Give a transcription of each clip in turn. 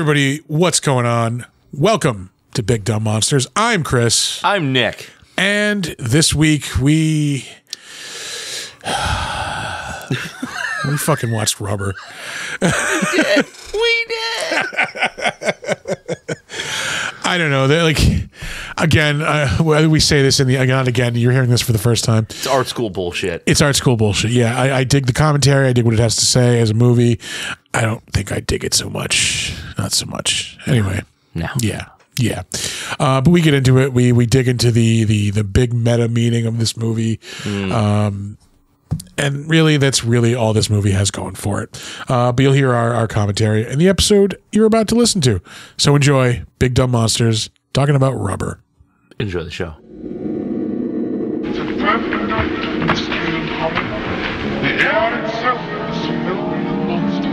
everybody, what's going on? Welcome to Big Dumb Monsters. I'm Chris. I'm Nick. And this week we fucking watched Rubber. We did. I don't know. They're like, again, we say this in the again. You're hearing this for the first time. It's art school bullshit. It's art school bullshit. Yeah, I dig the commentary. I dig what it has to say as a movie. I don't think I dig it so much. Not so much. Anyway. No. Yeah. But we get into it. We dig into the big meta meaning of this movie. And really, that's really all this movie has going for it. But you'll hear our commentary in the episode you're about to listen to. So enjoy Big Dumb Monsters talking about Rubber. Enjoy the show. It's a perfect night in the scale of horror. The air itself is filled with monsters.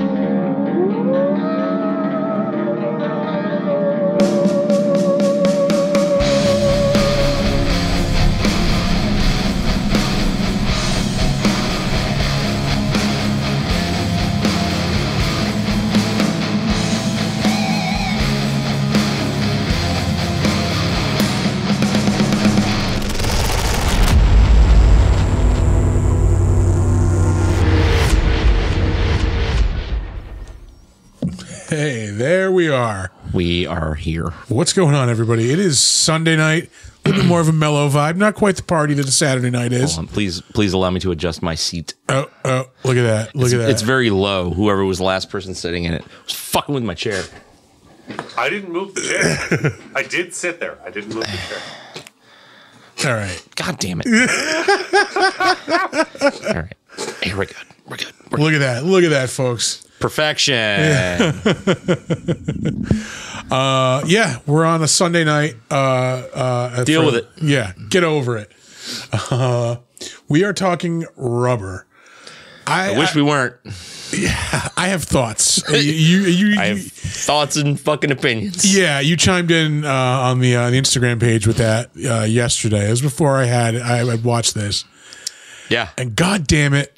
Hey, there we are. We are here. What's going on, everybody? It is Sunday night. A little bit more of a mellow vibe. Not quite the party that a Saturday night is. Hold on, please allow me to adjust my seat. Oh, look at that. Look at that. It's very low. Whoever was the last person sitting in it was fucking with my chair. I didn't move the chair. I did sit there. I didn't move the chair. All right. God damn it. All right. Hey, we're good. We're good. Look at that. Look at that, folks. Perfection. Yeah, we're on a Sunday night. Deal with it. Yeah, get over it. We are talking Rubber. I wish we weren't. I have thoughts. I have thoughts and fucking opinions. Yeah, you chimed in on the Instagram page with that yesterday. It was before I had watched this. Yeah. And God damn it,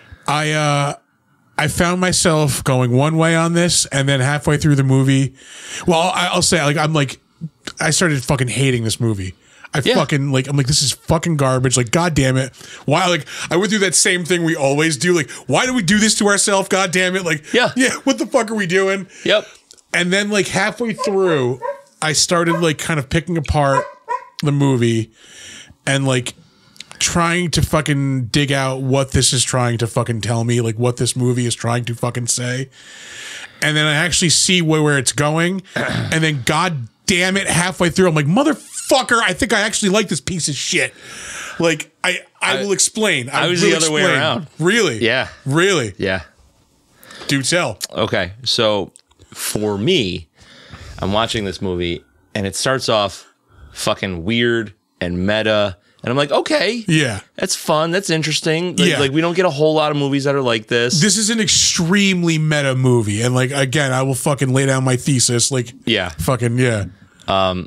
I found myself going one way on this, and then halfway through the movie, well, I'll say I started fucking hating this movie. I'm like, this is fucking garbage. Like, God damn it. Why? Like, I went through that same thing we always do. Like, why do we do this to ourselves? God damn it. Like, yeah, what the fuck are we doing? Yep. And then like halfway through, I started like kind of picking apart the movie and like trying to fucking dig out what this is trying to fucking tell me, like what this movie is trying to fucking say. And then I actually see where it's going. And then God damn it, halfway through, I'm like, motherfucker, I think I actually like this piece of shit. Like, I will explain. I was the other way around. Really? Yeah. Really? Yeah. Do tell. Okay. So for me, I'm watching this movie and it starts off fucking weird and meta. And I'm like, okay, yeah, that's fun. That's interesting. Yeah. Like we don't get a whole lot of movies that are like this. This is an extremely meta movie. And like, again, I will fucking lay down my thesis. Like, yeah, fucking, yeah. And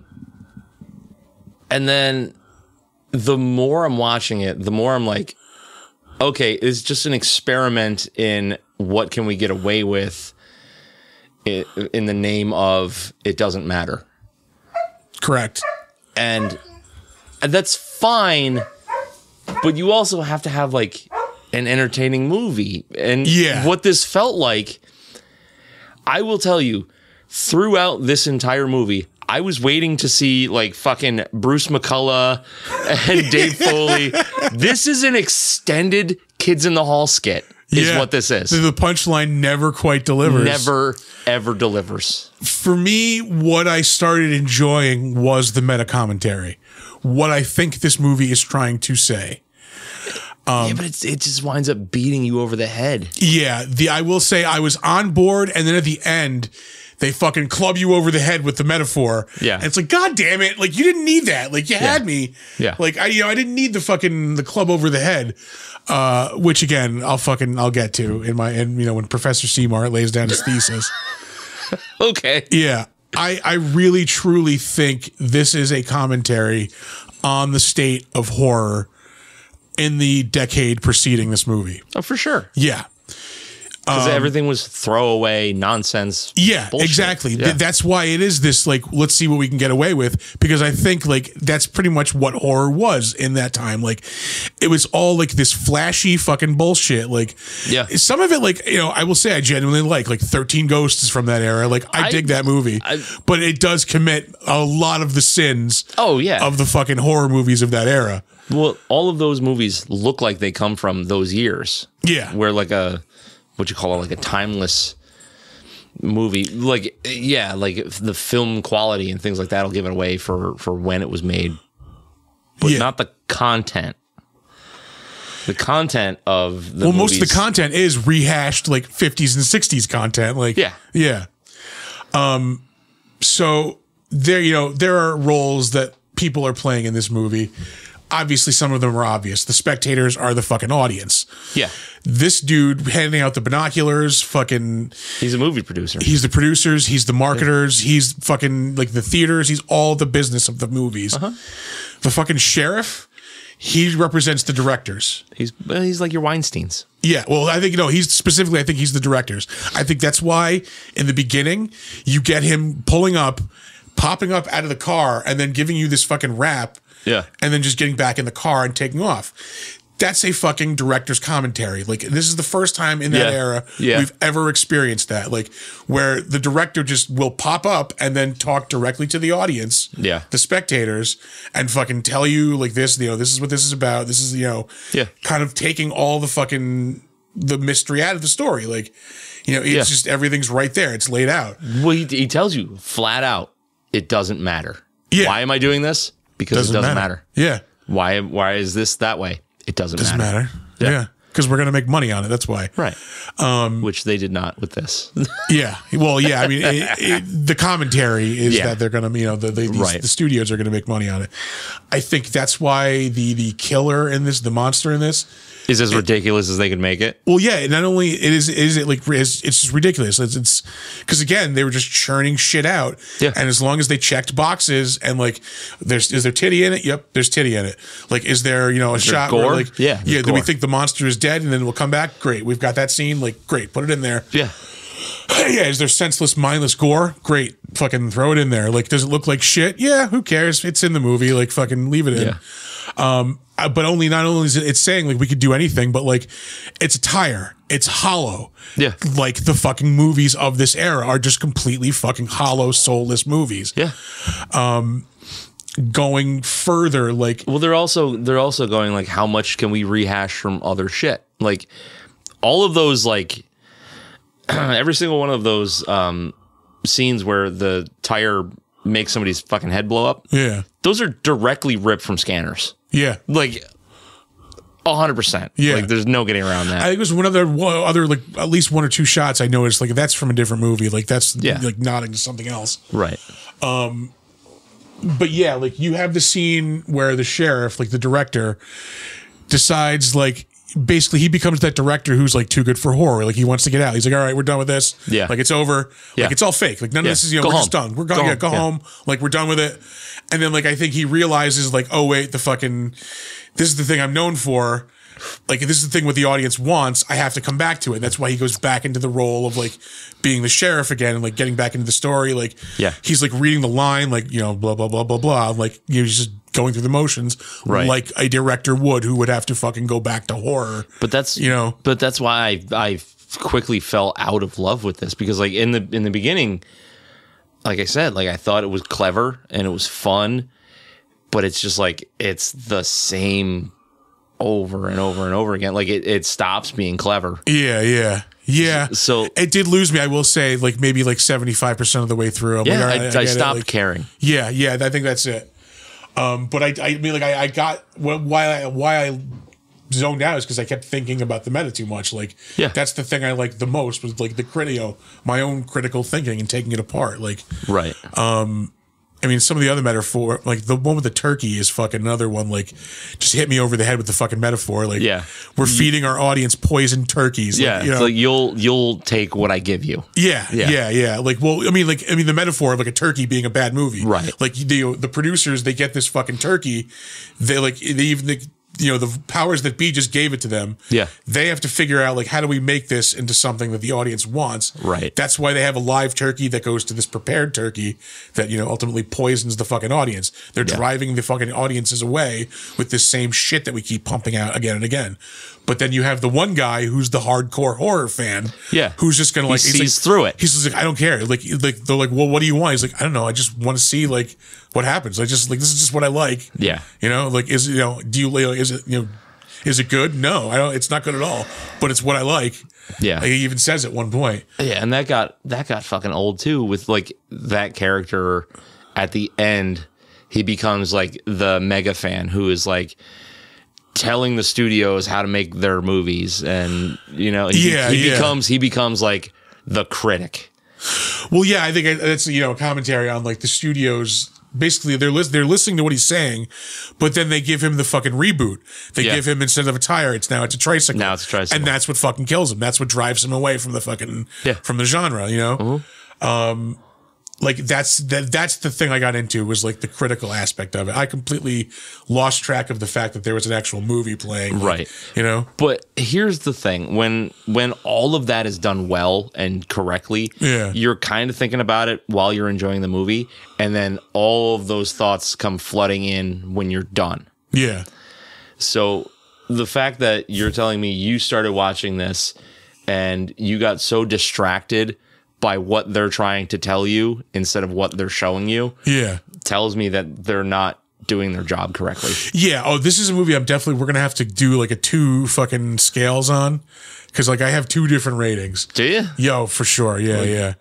then the more I'm watching it, the more I'm like, okay, it's just an experiment in what can we get away with in the name of it doesn't matter. Correct. And that's fine, but you also have to have like an entertaining movie. And what this felt like, I will tell you, throughout this entire movie, I was waiting to see like fucking Bruce McCullough and Dave Foley. This is an extended Kids in the Hall skit is what this is. The punchline never quite delivers. Never, ever delivers. For me, what I started enjoying was the meta commentary. What I think this movie is trying to say. Yeah, but it just winds up beating you over the head. Yeah, I will say I was on board, and then at the end, they fucking club you over the head with the metaphor. Yeah. And it's like, God damn it. Like, you didn't need that. Like, you had me. Yeah. Like, I didn't need the club over the head. Which again, I'll get to when Professor Seymour lays down his thesis. Okay. Yeah. I really truly think this is a commentary on the state of horror in the decade preceding this movie. Oh, for sure. Yeah. Because everything was throwaway nonsense. Yeah, bullshit. exactly. Yeah. That's why it is this, like, let's see what we can get away with. Because I think, like, that's pretty much what horror was in that time. Like, it was all, like, this flashy fucking bullshit. Like, Yeah. some of it, like, you know, I will say I genuinely like 13 Ghosts is from that era. Like, I dig that movie. But it does commit a lot of the sins of the fucking horror movies of that era. Well, all of those movies look like they come from those years. Yeah. Where, like, what you call it, like a timeless movie, like, yeah, like the film quality and things like that will give it away for when it was made, but not the content. The content of the most of the content is rehashed, like 50s and 60s content. Like, yeah. So there are roles that people are playing in this movie. Obviously, some of them are obvious. The spectators are the fucking audience. Yeah. This dude handing out the binoculars, fucking... He's a movie producer. He's the producers. He's the marketers. He's fucking, like, the theaters. He's all the business of the movies. The fucking sheriff, he represents the directors. He's like your Weinsteins. Yeah, well, I think, I think he's the directors. I think that's why, in the beginning, you get him popping up out of the car, and then giving you this fucking rap. Yeah. And then just getting back in the car and taking off. That's a fucking director's commentary. Like, this is the first time in that era we've ever experienced that. Like, where the director just will pop up and then talk directly to the audience, the spectators, and fucking tell you, like, this is what this is about. This is, kind of taking all the fucking, the mystery out of the story. Like, it's just, everything's right there. It's laid out. Well, he tells you flat out, it doesn't matter. Yeah. Why am I doing this? Because it doesn't matter. Yeah. Why is this that way? It doesn't matter. Yeah. Because we're going to make money on it. That's why. Right. Which they did not with this. Yeah. Well, yeah. I mean, the commentary is that they're going to, the studios are going to make money on it. I think that's why the killer in this, the monster in this, is as ridiculous as they can make it. Well, yeah. Not only is it like it's just ridiculous. It's because again they were just churning shit out. Yeah. And as long as they checked boxes and like, is there titty in it? Yep, there's titty in it. Like, is there a shot gore? where like Yeah. Do we think the monster is dead and then we'll come back? Great, we've got that scene. Like, great, put it in there. Yeah. Yeah. Is there senseless, mindless gore? Great, fucking throw it in there. Like, does it look like shit? Yeah. Who cares? It's in the movie. Like, fucking leave it in. Yeah. But not only is it saying like we could do anything, but like it's a tire, it's hollow. Yeah. Like the fucking movies of this era are just completely fucking hollow, soulless movies. Yeah. Going further, like, well, they're also going like, how much can we rehash from other shit? Like, all of those, like, every single one of those scenes where the tire makes somebody's fucking head blow up. Yeah. Those are directly ripped from scanners. Yeah. Like 100%. Yeah. Like, there's no getting around that. I think it was one other like at least one or two shots I noticed, like, that's from a different movie. Like, that's like nodding to something else. Right. But yeah, like, you have the scene where the sheriff, like the director, decides, like, basically he becomes that director who's like too good for horror. Like, he wants to get out. He's like, all right, we're done with this. Yeah. Like, it's over. Yeah. Like, it's all fake. Like, none of this is, we're just done. We're going, go home. Like, we're done with it. And then, like, I think he realizes, like, oh wait, this is the thing I'm known for. Like, this is the thing what the audience wants. I have to come back to it. That's why he goes back into the role of like being the sheriff again and like getting back into the story. Like, he's like reading the line, like, blah, blah, blah, blah, blah. Like, he's just going through the motions, right, like a director would, who would have to fucking go back to horror. But that's, but that's why I quickly fell out of love with this, because like in the beginning, like I said, like I thought it was clever and it was fun, but it's just like, it's the same over and over and over again. Like it stops being clever. Yeah. So it did lose me, I will say, like maybe like 75% of the way through. I'm like, right, I stopped caring. Yeah. I think that's it. But I mean, like I got why I zoned out is because I kept thinking about the meta too much. Like, that's the thing I liked the most, was like my own critical thinking and taking it apart. Like, right. I mean, some of the other metaphor, like the one with the turkey is fucking another one, like, just hit me over the head with the fucking metaphor. Like, we're feeding our audience poisoned turkeys. Like, it's like you'll take what I give you. Yeah. Like, well, I mean, the metaphor of like a turkey being a bad movie. Right. Like the producers, they get this fucking turkey. They the powers that be just gave it to them. Yeah. They have to figure out, like, how do we make this into something that the audience wants? Right. That's why they have a live turkey that goes to this prepared turkey that, ultimately poisons the fucking audience. They're driving the fucking audiences away with this same shit that we keep pumping out again and again. But then you have the one guy who's the hardcore horror fan. Yeah. Who's just going to, like, he sees through it. He's just like, I don't care. Like, they're like, well, what do you want? He's like, I don't know. I just want to see, like, what happens. I just, like, this is just what I like. Yeah. Like, is it good? No, I don't. It's not good at all. But it's what I like. Yeah. Like, he even says at one point. Yeah, and that got fucking old too. With like that character at the end, he becomes like the mega fan who is like telling the studios how to make their movies, and he becomes like the critic. Well, yeah, I think that's a commentary on like the studios. Basically, they're listening to what he's saying, but then they give him the fucking reboot. They give him, instead of a tire, it's a tricycle. Now it's a tricycle, and that's what fucking kills him. That's what drives him away from the fucking from the genre. Mm-hmm. Like that's the thing I got into, was like the critical aspect of it. I completely lost track of the fact that there was an actual movie playing. Right. But here's the thing. When all of that is done well and correctly, you're kind of thinking about it while you're enjoying the movie, and then all of those thoughts come flooding in when you're done. Yeah. So the fact that you're telling me you started watching this and you got so distracted by what they're trying to tell you instead of what they're showing you, tells me that they're not doing their job correctly. Yeah. Oh, this is a movie we're going to have to do like a 2 fucking scales on, because like I have 2 different ratings. Do you? Yo, for sure. Yeah.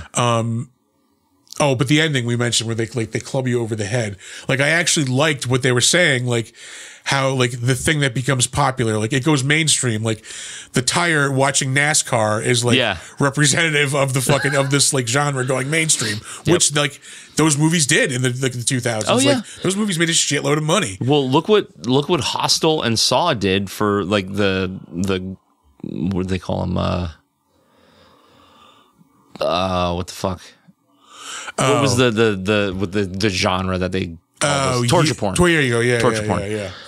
Oh, but the ending we mentioned where they club you over the head. Like, I actually liked what they were saying, like how like the thing that becomes popular, like it goes mainstream. Like the tire watching NASCAR is like representative of the fucking of this like genre going mainstream, which like those movies did in the 2000s. Oh, yeah. Like, those movies made a shitload of money. Well, look what Hostel and Saw did for like the what do they call them? What the fuck? What was the genre that they called torture porn? There you go. Yeah, torture porn.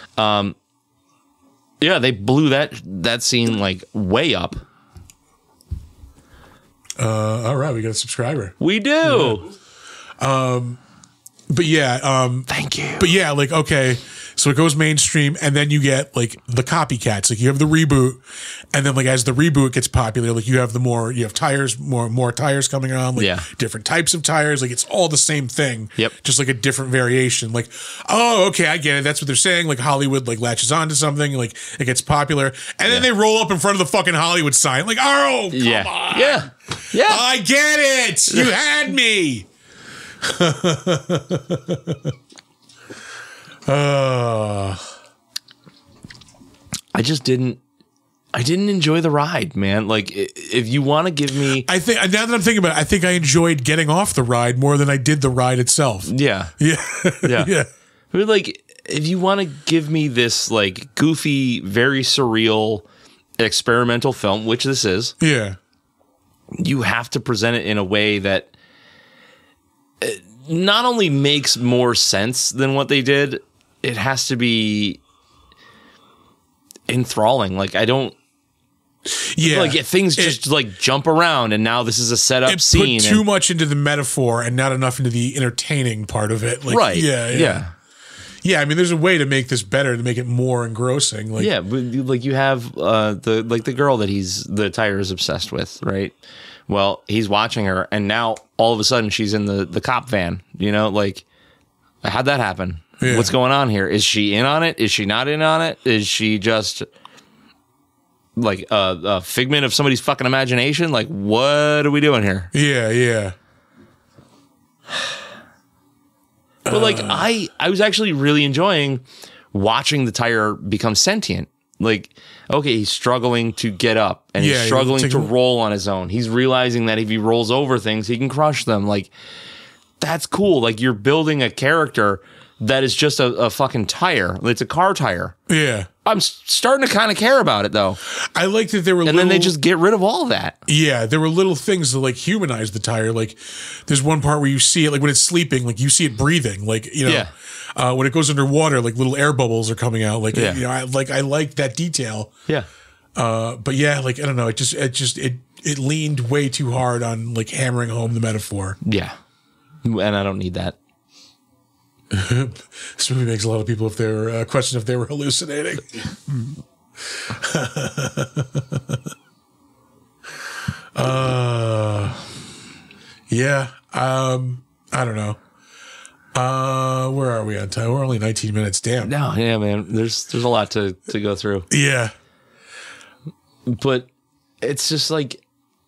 Yeah, they blew that scene like way up. All right, we got a subscriber. We do. But yeah, thank you. But yeah, like, okay, so it goes mainstream, and then you get like the copycats. Like you have the reboot, and then like as the reboot gets popular, like you have tires, more tires coming on, like different types of tires. Like it's all the same thing. Yep. Just like a different variation. Like, oh, okay, I get it. That's what they're saying. Like Hollywood like latches onto something, like it gets popular, and then they roll up in front of the fucking Hollywood sign. Like, oh, come on. Yeah. I get it. You had me. I didn't enjoy the ride, man. Like, if you want to give me, I think now that I'm thinking about it, I think I enjoyed getting off the ride more than I did the ride itself. Yeah. Like, if you want to give me this like goofy, very surreal, experimental film, which this is, you have to present it in a way that not only makes more sense than what they did, it has to be enthralling. Like, I don't. Yeah, like things just like jump around, and now this is a setup scene. Put too much into the metaphor and not enough into the entertaining part of it. Like, right? Yeah. I mean, there's a way to make this better, to make it more engrossing. Like, yeah, but like you have the girl that the tire is obsessed with, right? Well, he's watching her, and now all of a sudden she's in the cop van. Like, how'd that happen? Yeah. What's going on here? Is she in on it? Is she not in on it? Is she just like a figment of somebody's fucking imagination? Like, what are we doing here? Yeah. But like, I was actually really enjoying watching the tire become sentient. Like, okay, he's struggling to get up, and he's struggling to roll on his own. He's realizing that if he rolls over things, he can crush them. Like, that's cool. Like, you're building a character that is just a fucking tire. It's a car tire. Yeah. I'm starting to kind of care about it though. I like that there were, and then they just get rid of all of that. Yeah, there were little things that like humanize the tire. Like there's one part where you see it, like when it's sleeping, like you see it breathing, like when it goes underwater, like little air bubbles are coming out. Like I like that detail. Yeah. But yeah, like I don't know, it leaned way too hard on like hammering home the metaphor. Yeah, and I don't need that. This movie makes a lot of people if they were question if they were hallucinating. Yeah. I don't know. Where are we on time? We're only 19 minutes. Damn. No, yeah, man. There's a lot to go through. Yeah. But it's just like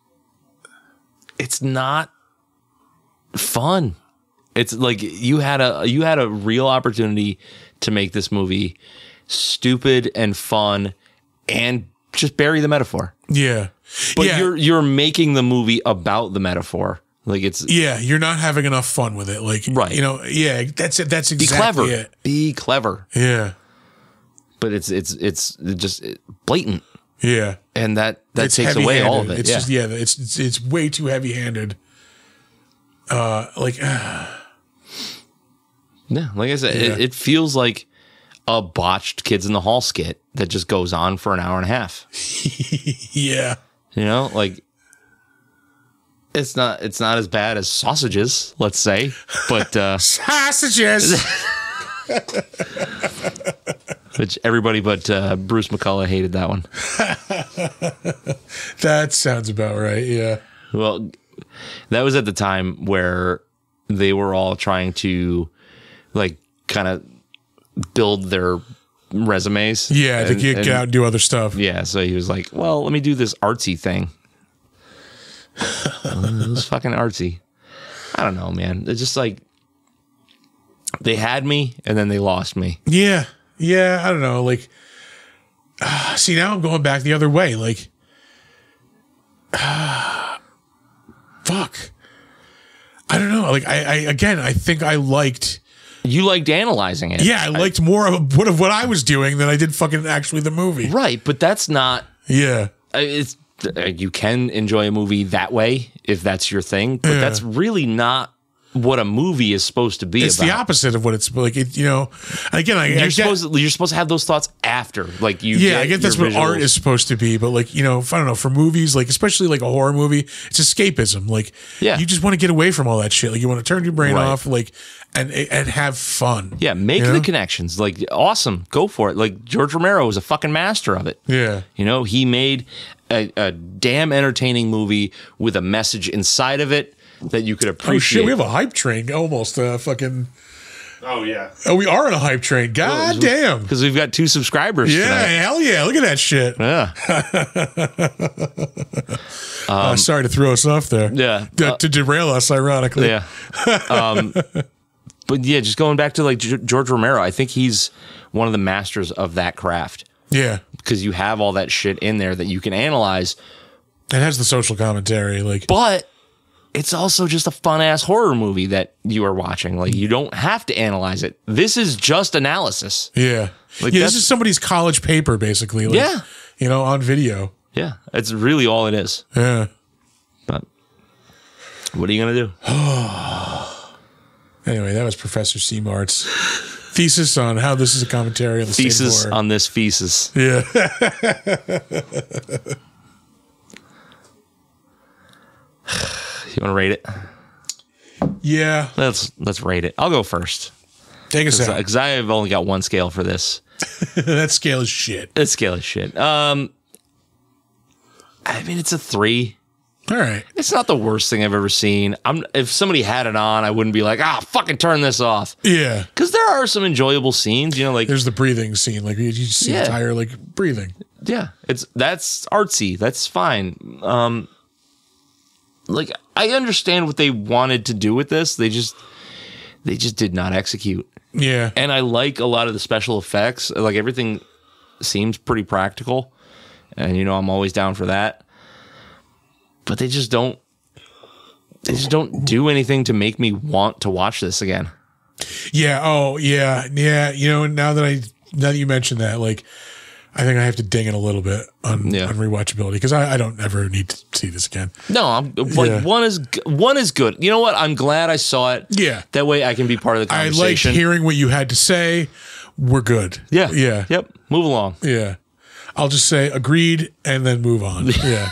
it's not fun. It's like you had a real opportunity to make this movie stupid and fun and just bury the metaphor. Yeah. But you're making the movie about the metaphor. Like you're not having enough fun with it. Like right. That's it. That's exactly it. Be clever. Yeah. But it's just blatant. Yeah. And that takes away all of it. It's just it's way too heavy-handed. Yeah, like I said, it feels like a botched Kids in the Hall skit that just goes on for an hour and a half. Yeah. Like it's not as bad as Sausages, let's say, but Sausages. Which everybody but Bruce McCullough hated that one. That sounds about right, yeah. Well, that was at the time where they were all trying to like kind of build their resumes. Yeah, to get out and do other stuff. Yeah, so he was like, well, let me do this artsy thing. It was fucking artsy. I don't know, man. It's just like they had me and then they lost me. Yeah. Yeah, I don't know. Like, see, now I'm going back the other way. Like, fuck. I don't know. Like, I think I liked. You liked analyzing it. Yeah, I liked more of what I was doing than I did fucking actually the movie. Right, but that's not. Yeah. It's you can enjoy a movie that way if that's your thing, but that's really not what a movie is supposed to be. It's the opposite of what it's like. Again, you're supposed to have those thoughts after, like you. Yeah, I get that's what art is supposed to be, but like I don't know, for movies, like especially like a horror movie, it's escapism. Like, you just want to get away from all that shit. Like, you want to turn your brain off, like, and have fun. Yeah, make the connections. Like, awesome, go for it. Like George Romero was a fucking master of it. Yeah, he made a damn entertaining movie with a message inside of it that you could appreciate. Oh shit, we have a hype train almost fucking. Oh yeah. Oh, we are in a hype train. God damn. Because we've got 2 subscribers. Yeah, tonight. hell yeah. Look at that shit. Yeah. Sorry to throw us off there. Yeah. To derail us, ironically. Yeah. But yeah, just going back to like George Romero, I think he's one of the masters of that craft. Yeah. Because you have all that shit in there that you can analyze. It has the social commentary. But it's also just a fun ass horror movie that you are watching. Like, you don't have to analyze it. This is just analysis. Yeah. This is somebody's college paper, basically. Like, on video. Yeah. It's really all it is. Yeah. But what are you going to do? Anyway, that was Professor Seamart's thesis on how this is a commentary on the thesis on this thesis. Yeah. You want to rate it? Yeah. Let's rate it. I'll go first. Take us out. Because I've only got one scale for this. That scale is shit. That scale is shit. I mean, it's a 3. All right. It's not the worst thing I've ever seen. If somebody had it on, I wouldn't be like, fucking turn this off. Yeah. Because there are some enjoyable scenes, like there's the breathing scene, like you see the tire like breathing. Yeah, that's artsy. That's fine. Like, I understand what they wanted to do with this. They just did not execute. Yeah. And I like a lot of the special effects. Like, everything seems pretty practical. And I'm always down for that. But they just don't do anything to make me want to watch this again. Yeah. Oh, yeah. Yeah. Now that you mentioned that, like, I think I have to ding it a little bit on rewatchability because I don't ever need to see this again. No, I'm like one is good. You know what? I'm glad I saw it. Yeah, that way I can be part of the conversation. I like hearing what you had to say. We're good. Yeah, yeah, yep. Move along. Yeah, I'll just say agreed and then move on. Yeah.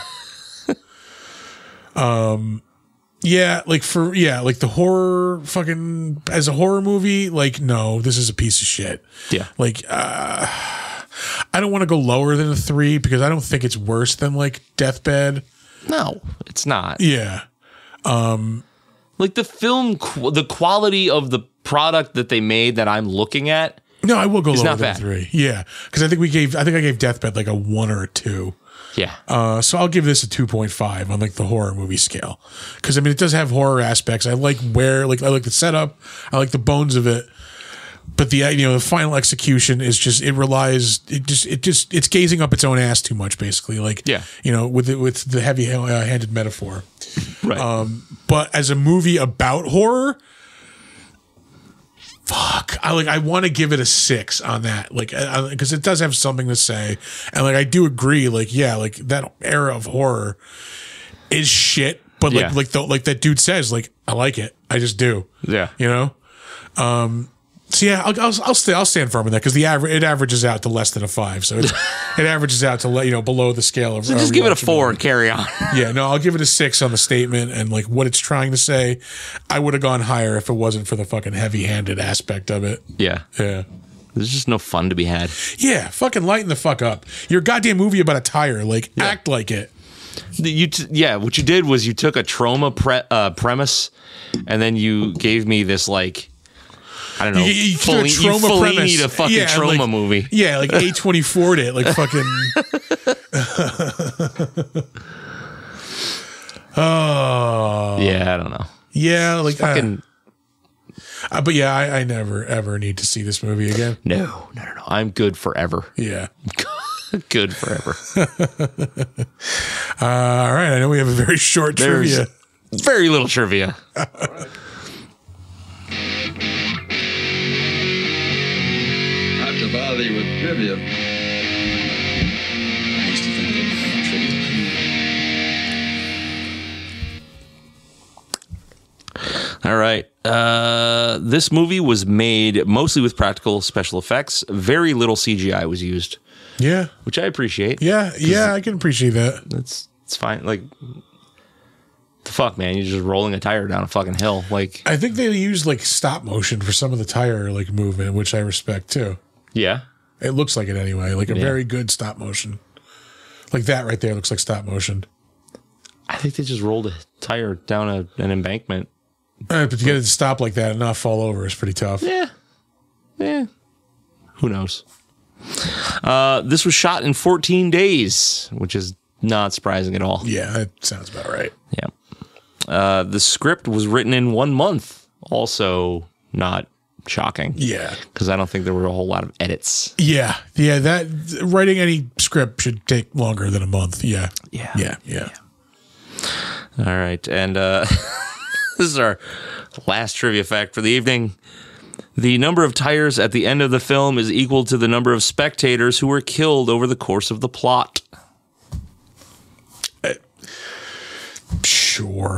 Yeah, like the horror fucking as a horror movie, like no, this is a piece of shit. Yeah, like I don't want to go lower than a 3 because I don't think it's worse than like Deathbed. No, it's not. Yeah. Like the film, the quality of the product that they made that I'm looking at. No, I will go lower not than bad. 3. Yeah. Because I think I gave Deathbed like a 1 or a 2. Yeah. So I'll give this a 2.5 on like the horror movie scale. Because I mean, it does have horror aspects. I like I like the setup. I like the bones of it. But the final execution is just it's gazing up its own ass too much, basically. Like with the heavy handed metaphor, right? But as a movie about horror, fuck, I want to give it a 6 on that, like because it does have something to say, and like I do agree, like that era of horror is shit, but like that dude says, like I like it, I just do, So yeah, I'll stand firm on that because it averages out to less than a 5, so it averages out to below the scale of. So just give it a 4 and carry on. Yeah, no, I'll give it a 6 on the statement and like what it's trying to say. I would have gone higher if it wasn't for the fucking heavy-handed aspect of it. Yeah, yeah. There's just no fun to be had. Yeah, fucking lighten the fuck up. Your goddamn movie about a tire, like act like it. What you did was you took a trauma premise, and then you gave me this like. I don't know. You Fellini to fucking trauma movie. Yeah, like A24'd it, like fucking. Oh. Yeah, I don't know. Yeah, like fucking. But yeah, I never ever need to see this movie again. No. I'm good forever. Yeah. Good forever. All right. I know we have a very short trivia. Very little trivia. Bother you with trivia. I used to think they were trivia. All right. This movie was made mostly with practical special effects. Very little CGI was used. Yeah. Which I appreciate. Yeah, I can appreciate that. It's fine. Like, the fuck, man, you're just rolling a tire down a fucking hill. Like, I think they used like stop motion for some of the tire like movement, which I respect too. Yeah. It looks like it anyway. Like a very good stop motion. Like that right there looks like stop motion. I think they just rolled a tire down an embankment. But to get it to stop like that and not fall over is pretty tough. Yeah. Who knows? This was shot in 14 days, which is not surprising at all. Yeah, that sounds about right. Yeah. The script was written in 1 month. Also not shocking. Yeah. Because I don't think there were a whole lot of edits. Yeah. That writing any script should take longer than a month. Yeah. All right. And this is our last trivia fact for the evening. The number of tires at the end of the film is equal to the number of spectators who were killed over the course of the plot. Sure.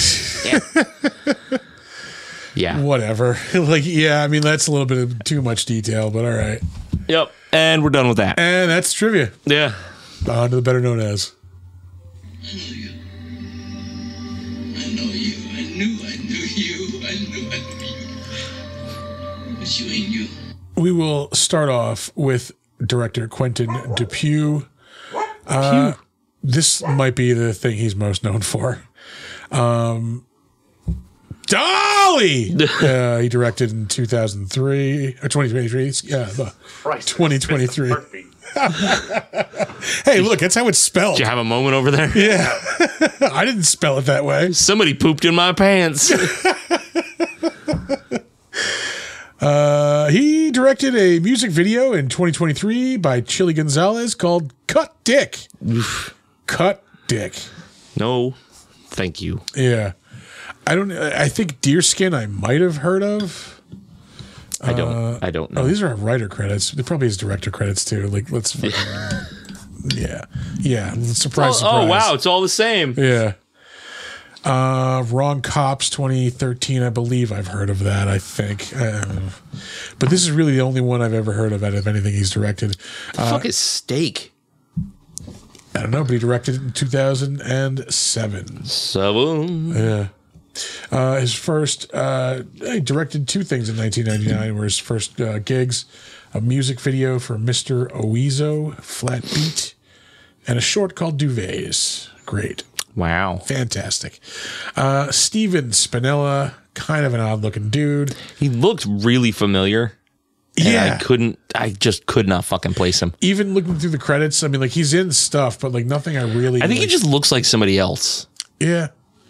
Yeah. Whatever. I mean, that's a little bit of too much detail, but all right. Yep. And we're done with that. And that's trivia. Yeah. On to the better known as. I know you. I knew you. But you ain't you. We will start off with director Quentin Dupieux. This might be the thing he's most known for. Dolly! He directed in 2003 or 2023. Yeah, 2023. Hey, look, that's how it's spelled. Did you have a moment over there? Yeah. I didn't spell it that way. Somebody pooped in my pants. He directed a music video in 2023 by Chili Gonzalez called Cut Dick. Cut Dick. No, thank you. Yeah. I think Deerskin I might have heard of. I don't know. Oh, these are writer credits. There probably is director credits too. Like, let's fucking, yeah. Surprise. Oh wow, it's all the same. Yeah. Wrong Cops 2013. I believe I've heard of that. I think, but this is really the only one I've ever heard of out of anything he's directed. Fuck is Steak? I don't know, but he directed it in 2007. Yeah. His first, he directed two things in 1999 were his first gigs, a music video for Mr. Oizo, Flat Beat, and a short called Duvets. Great. Wow. Fantastic. Steven Spinella, kind of an odd looking dude. He looked really familiar. Yeah. I just could not fucking place him. Even looking through the credits, I mean, like, he's in stuff, but like nothing I think he just looks like somebody else. Yeah.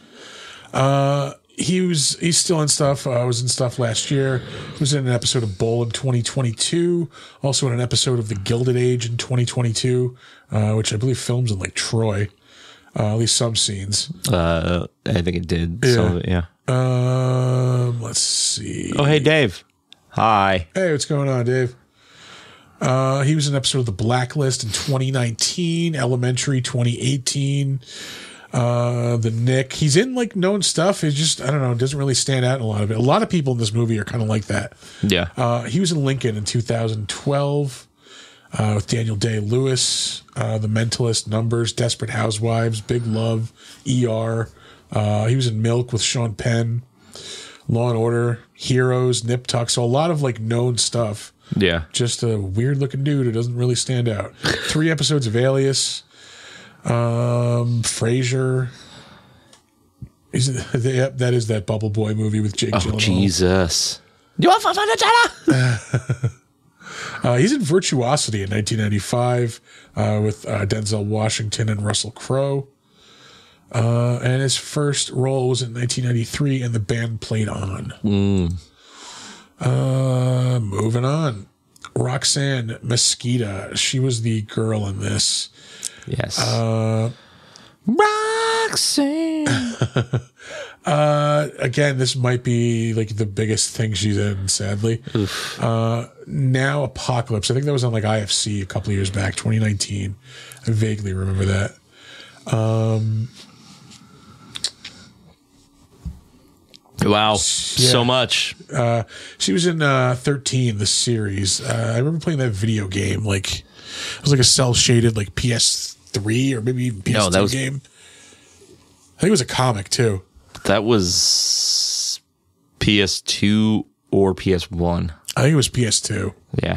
He's still in stuff. Was in stuff last year. He was in an episode of Bull in 2022. Also in an episode of The Gilded Age in 2022, which I believe films in like Troy. At least some scenes. I think it did. Yeah. Some of it, yeah. Let's see. Oh, hey, Dave. Hi. Hey, what's going on, Dave? He was in an episode of The Blacklist in 2019, Elementary 2018. The Nick. He's in like known stuff. He's just, I don't know, doesn't really stand out in a lot of it. A lot of people in this movie are kind of like that. Yeah. He was in Lincoln in 2012 with Daniel Day-Lewis, The Mentalist, Numbers, Desperate Housewives, Big Love, ER. He was in Milk with Sean Penn, Law and Order, Heroes, Nip Tuck. So a lot of like known stuff. Yeah. Just a weird looking dude who doesn't really stand out. 3 episodes of Alias. Frasier. Yep, that is that Bubble Boy movie with Jake Gyllenhaal. Jesus. You want to he's in Virtuosity in 1995 with Denzel Washington and Russell Crowe. And his first role was in 1993 and The Band Played On. Moving on. Roxanne Mesquita. She was the girl in this. Yes. Roxanne. Again, this might be like the biggest thing she's in, sadly. Now Apocalypse. I think that was on like IFC a couple of years back, 2019. I vaguely remember that. Wow. So much. She was in 13, the series. I remember playing that video game. Like, it was like a cell shaded like PS3 or maybe even PS2 game. I think it was a comic too. That was PS2 or PS1. I think it was PS2. Yeah.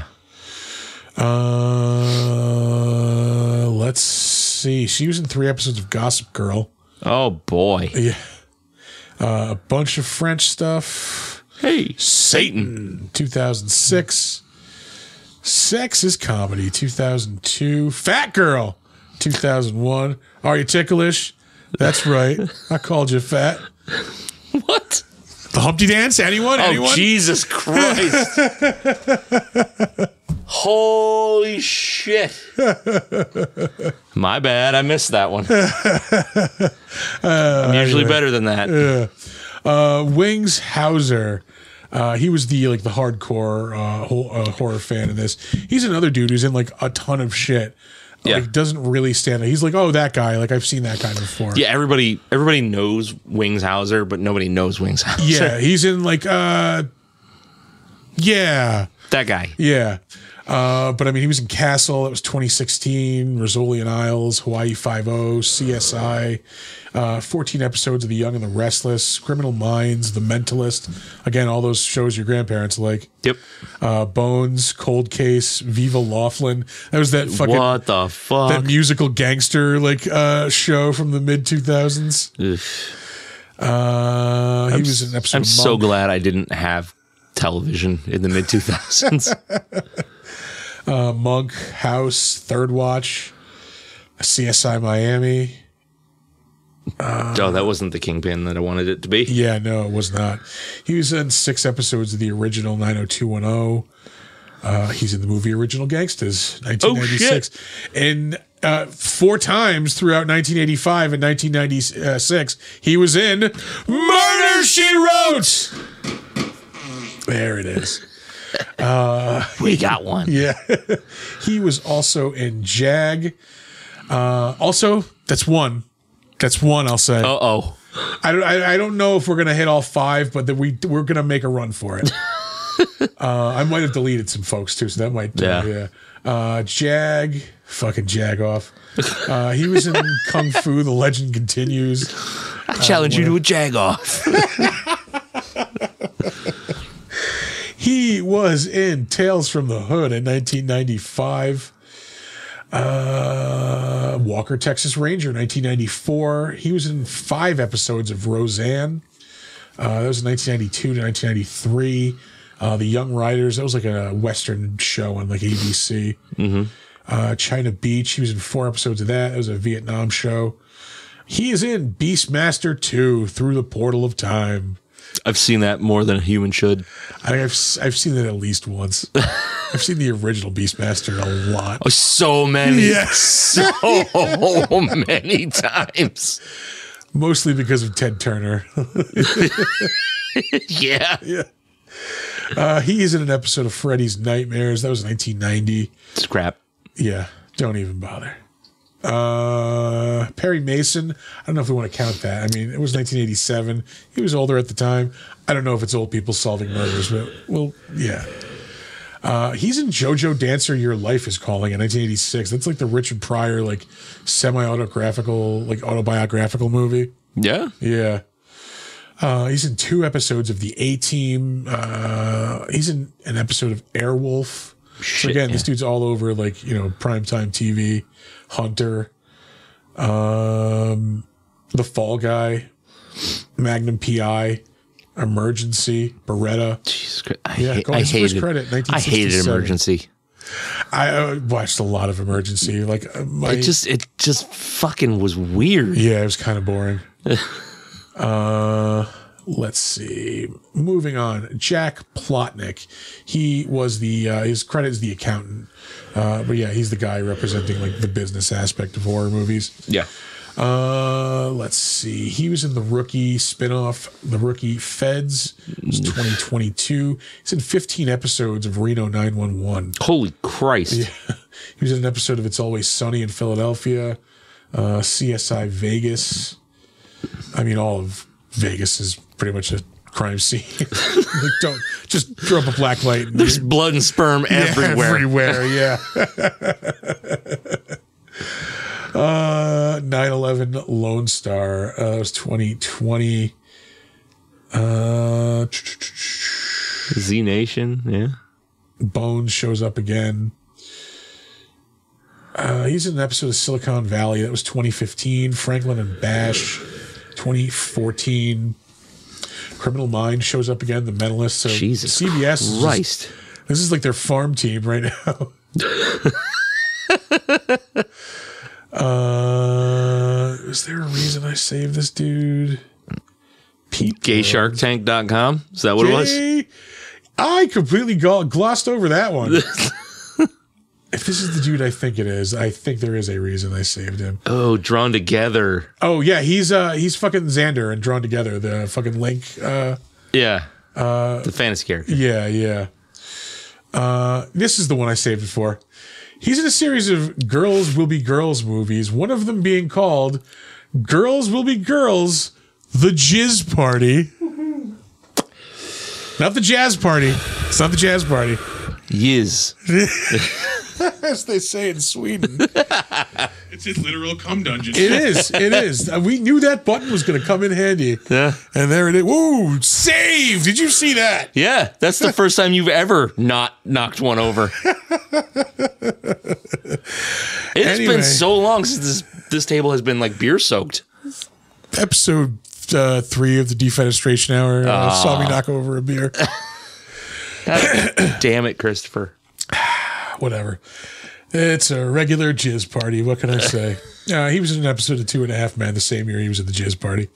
Let's see. She was in 3 episodes of Gossip Girl. Oh boy. Yeah. A bunch of French stuff. Hey, Satan, 2006. Sex is Comedy, 2002. Fat Girl, 2001. Are you ticklish? That's right. I called you fat. What? The Humpty Dance? Anyone? Oh, Jesus Christ. Holy shit. My bad. I missed that one. I'm usually better than that. Wings Hauser. He was the hardcore horror fan in this. He's another dude who's in like a ton of shit. Yeah. Like, doesn't really stand out. He's like, oh, that guy. Like, I've seen that guy before. Yeah, everybody knows Wings Hauser, but nobody knows Wings Hauser. Yeah, he's in like that guy. Yeah. But I mean, he was in Castle. That was 2016. Rizzoli and Isles, Hawaii Five-0, CSI, 14 episodes of The Young and the Restless, Criminal Minds, The Mentalist. Again, all those shows your grandparents like. Yep. Bones, Cold Case, Viva Laughlin. That was that fucking what the fuck? That musical gangster show from the mid 2000s. He was in an episode. I'm of so Monk. glad I didn't have television in the mid 2000s. Monk, House, Third Watch, CSI Miami. Oh, that wasn't the Kingpin that I wanted it to be. Yeah, no, it was not. He was in 6 episodes of the original 90210. He's in the movie Original Gangsters, 1996. And 4 times throughout 1985 and 1996, he was in Murder, She Wrote. There it is. We got one. Yeah. He was also in Jag. Also, that's one. That's one, I'll say. Uh-oh. I don't know if we're going to hit all 5, but we're going to make a run for it. I might have deleted some folks, too, so that might... Yeah. Jag. Fucking Jag off. He was in Kung Fu, The Legend Continues. I challenge you to a jag-off. He was in Tales from the Hood in 1995. Walker, Texas Ranger, 1994. He was in 5 episodes of Roseanne. That was 1992 to 1993. The Young Riders, that was like a Western show on like ABC. China Beach, he was in 4 episodes of that. It was a Vietnam show. He is in Beastmaster 2, Through the Portal of Time. I've seen that more than a human should. I've seen it at least once. I've seen the original Beastmaster a lot. Oh, so many. Yes. So many times. Mostly because of Ted Turner. Yeah. He is in an episode of Freddy's Nightmares. That was 1990. Scrap. Yeah, don't even bother. Perry Mason. I don't know if we want to count that. I mean, it was 1987. He was older at the time. I don't know if it's old people solving murders, but well, yeah. He's in JoJo Dancer, Your Life is Calling in 1986. That's like the Richard Pryor, like autobiographical movie. Yeah. Yeah. He's in 2 episodes of The A-Team. He's in an episode of Airwolf. So again, this dude's all over, like, primetime TV. Hunter. The Fall Guy. Magnum P.I. Emergency. Beretta. Jesus Christ. I hated Emergency. I watched a lot of Emergency. Like it just fucking was weird. Yeah, it was kind of boring. Let's see. Moving on. Jack Plotnick. He was his credit is the accountant. But yeah, he's the guy representing like the business aspect of horror movies. Yeah. Let's see. He was in the Rookie spinoff, The Rookie Feds. It was 2022. He's in 15 episodes of Reno 911. Holy Christ. Yeah. He was in an episode of It's Always Sunny in Philadelphia. CSI Vegas. I mean, all of Vegas is pretty much a crime scene. Like, don't just throw up a black light. There's blood and sperm everywhere. Everywhere, yeah. 9/11 Lone Star. It was 2020. Z Nation, yeah. Bones shows up again. He's in an episode of Silicon Valley. That was 2015. Franklin and Bash, 2014. Criminal Minds shows up again. The Mentalist. So Jesus CBS Christ. This is like their farm team right now. Is there a reason I saved this dude? Pete GaySharkTank.com? Is that what it was? I completely glossed over that one. If this is the dude I think it is, I think there is a reason I saved him. Oh, Drawn Together. Oh yeah, he's fucking Xander and Drawn Together, the fucking Link. Yeah. The fantasy character. Yeah. This is the one I saved it for. He's in a series of Girls Will Be Girls movies, one of them being called Girls Will Be Girls, The Jizz Party. Not the Jazz Party. It's not the Jazz Party. Yiz. As they say in Sweden. It's a literal cum dungeon. It is. We knew that button was going to come in handy. Yeah. And there it is. Woo! Save! Did you see that? Yeah. That's the first time you've ever not knocked one over. It's been so long since this table has been like beer soaked. Episode 3 of the Defenestration Hour saw me knock over a beer. God damn it, Christopher. Whatever. It's a regular jizz party. What can I say? He was in an episode of 2.5 Men the same year he was in the jizz party.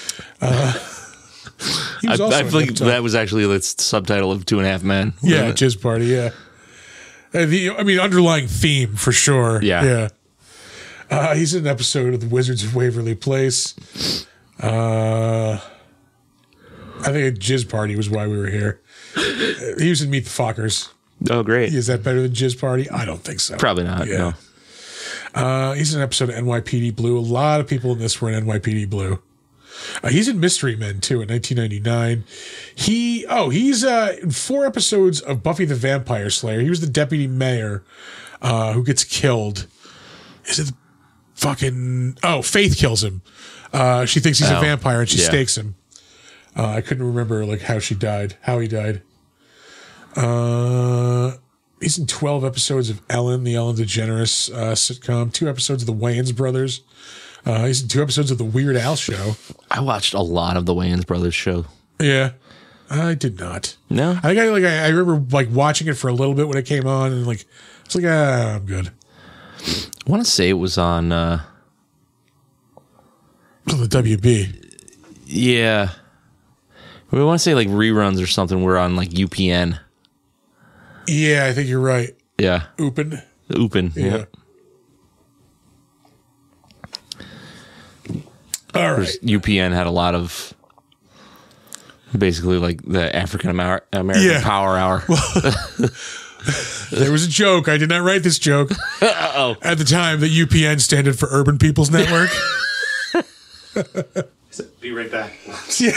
He was also I think that was actually the subtitle of 2.5 Men. Yeah, jizz party. Yeah. Underlying theme for sure. Yeah. He's in an episode of The Wizards of Waverly Place. I think a jizz party was why we were here. He was in Meet the Fockers. Oh, great. Is that better than Jizz Party? I don't think so. Probably not. Yeah. No. He's in an episode of NYPD Blue. A lot of people in this were in NYPD Blue. He's in Mystery Men too in 1999. He's in 4 episodes of Buffy the Vampire Slayer. He was the deputy mayor who gets killed. Is it fucking? Oh, Faith kills him. She thinks he's a vampire and she stakes him. I couldn't remember like how he died. He's in 12 episodes of Ellen, the Ellen DeGeneres sitcom. 2 episodes of the Wayans Brothers. He's in 2 episodes of the Weird Al Show. I watched a lot of the Wayans Brothers show. Yeah, I did not. No, I think I remember like watching it for a little bit when it came on, and like it's like I'm good. I want to say it was on The WB. Yeah, we want to say like reruns or something. We're on like UPN. Yeah, I think you're right. Yeah, Upin. Yeah. All right. UPN had a lot of basically like the African American Power Hour. There was a joke. I did not write this joke. At the time, that UPN stood for Urban People's Network. Be right back. Yeah.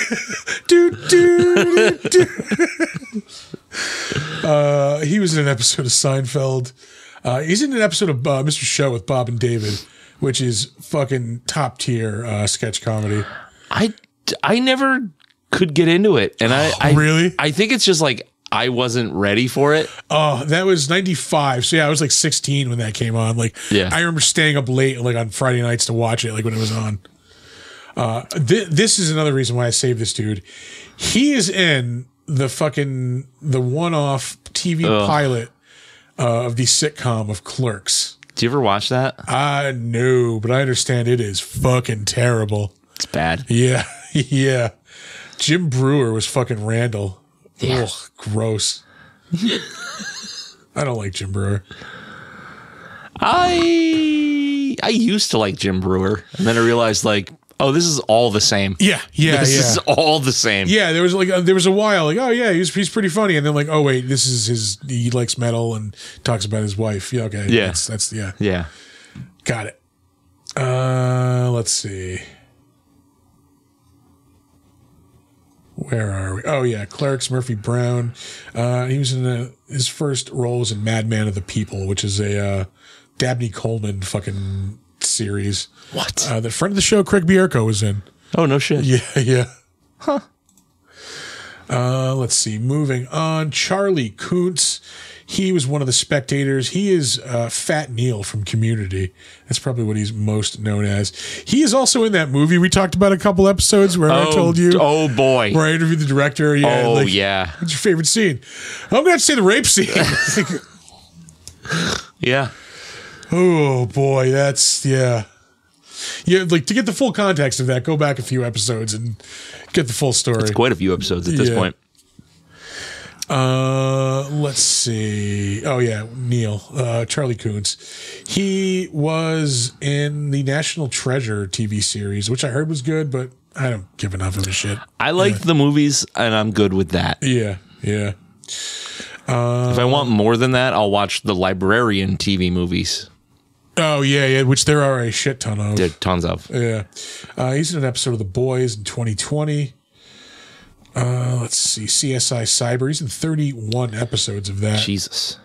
He was in an episode of Seinfeld. He's in an episode of Mr. Show with Bob and David, which is fucking top tier sketch comedy. I never could get into it, and I really I think it's just like I wasn't ready for it. Oh, that was 95. So yeah, I was like 16 when that came on. Like, yeah. I remember staying up late, like on Friday nights to watch it, like when it was on. This is another reason why I saved this dude. He is in the one-off TV pilot of the sitcom of Clerks. Do you ever watch that? No, but I understand it is fucking terrible. It's bad. Yeah, yeah. Jim Brewer was fucking Randall. Yeah. Ugh, gross. I don't like Jim Brewer. I used to like Jim Brewer, and then I realized like, oh, this is all the same. Yeah. This is all the same. Yeah, there was a while like, oh yeah, he's pretty funny, and then like, oh wait, this is he likes metal and talks about his wife. Yeah, okay. Yeah. That's yeah. Yeah. Got it. Let's see. Where are we? Oh yeah, Clerks, Murphy Brown. He was in his first role was in Madman of the People, which is a Dabney Coleman fucking series. What? The friend of the show, Craig Bierko, was in. Oh no shit. Yeah. Huh. Let's see. Moving on, Charlie Kuntz. He was one of the spectators. He is Fat Neil from Community. That's probably what he's most known as. He is also in that movie we talked about a couple episodes where I told you. Oh boy. Where I interviewed the director. Yeah. Oh yeah. What's your favorite scene? I'm going to say the rape scene. Yeah. Oh boy, that's yeah. Like to get the full context of that, go back a few episodes and get the full story. It's quite a few episodes at this point. Let's see. Oh yeah, Neil, Charlie Kuntz. He was in the National Treasure TV series, which I heard was good, but I don't give enough of a shit. I liked the movies, and I'm good with that. Yeah. If I want more than that, I'll watch the Librarian TV movies. Oh yeah, which there are a shit ton of. There tons of. Yeah. He's in an episode of The Boys in 2020. Let's see, CSI Cyber. He's in 31 episodes of that. Jesus.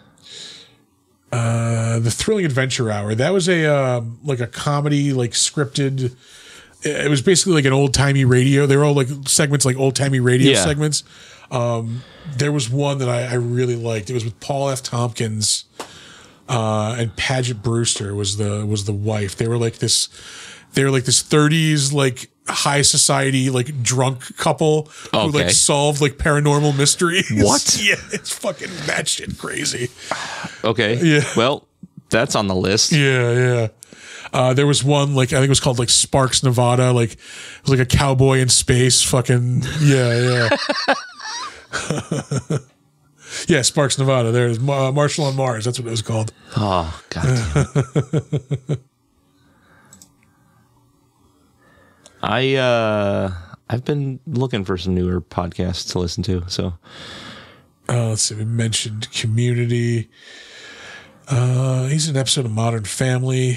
The Thrilling Adventure Hour. That was a like a comedy, like scripted. It was basically like an old timey radio. They were all like segments, like old timey radio segments. There was one that I really liked. It was with Paul F. Tompkins and Paget Brewster was the wife. They were like this 30s like high society like drunk couple who like solved like paranormal mysteries. What? Yeah, it's fucking batshit crazy. Okay. Yeah. Well, that's on the list. Yeah. There was one like I think it was called like Sparks, Nevada. Like it was like a cowboy in space. Fucking yeah. Yeah, Sparks, Nevada. There's Marshall on Mars. That's what it was called. Oh God. I've been looking for some newer podcasts to listen to. So Let's see. We mentioned Community. He's in an episode of Modern Family.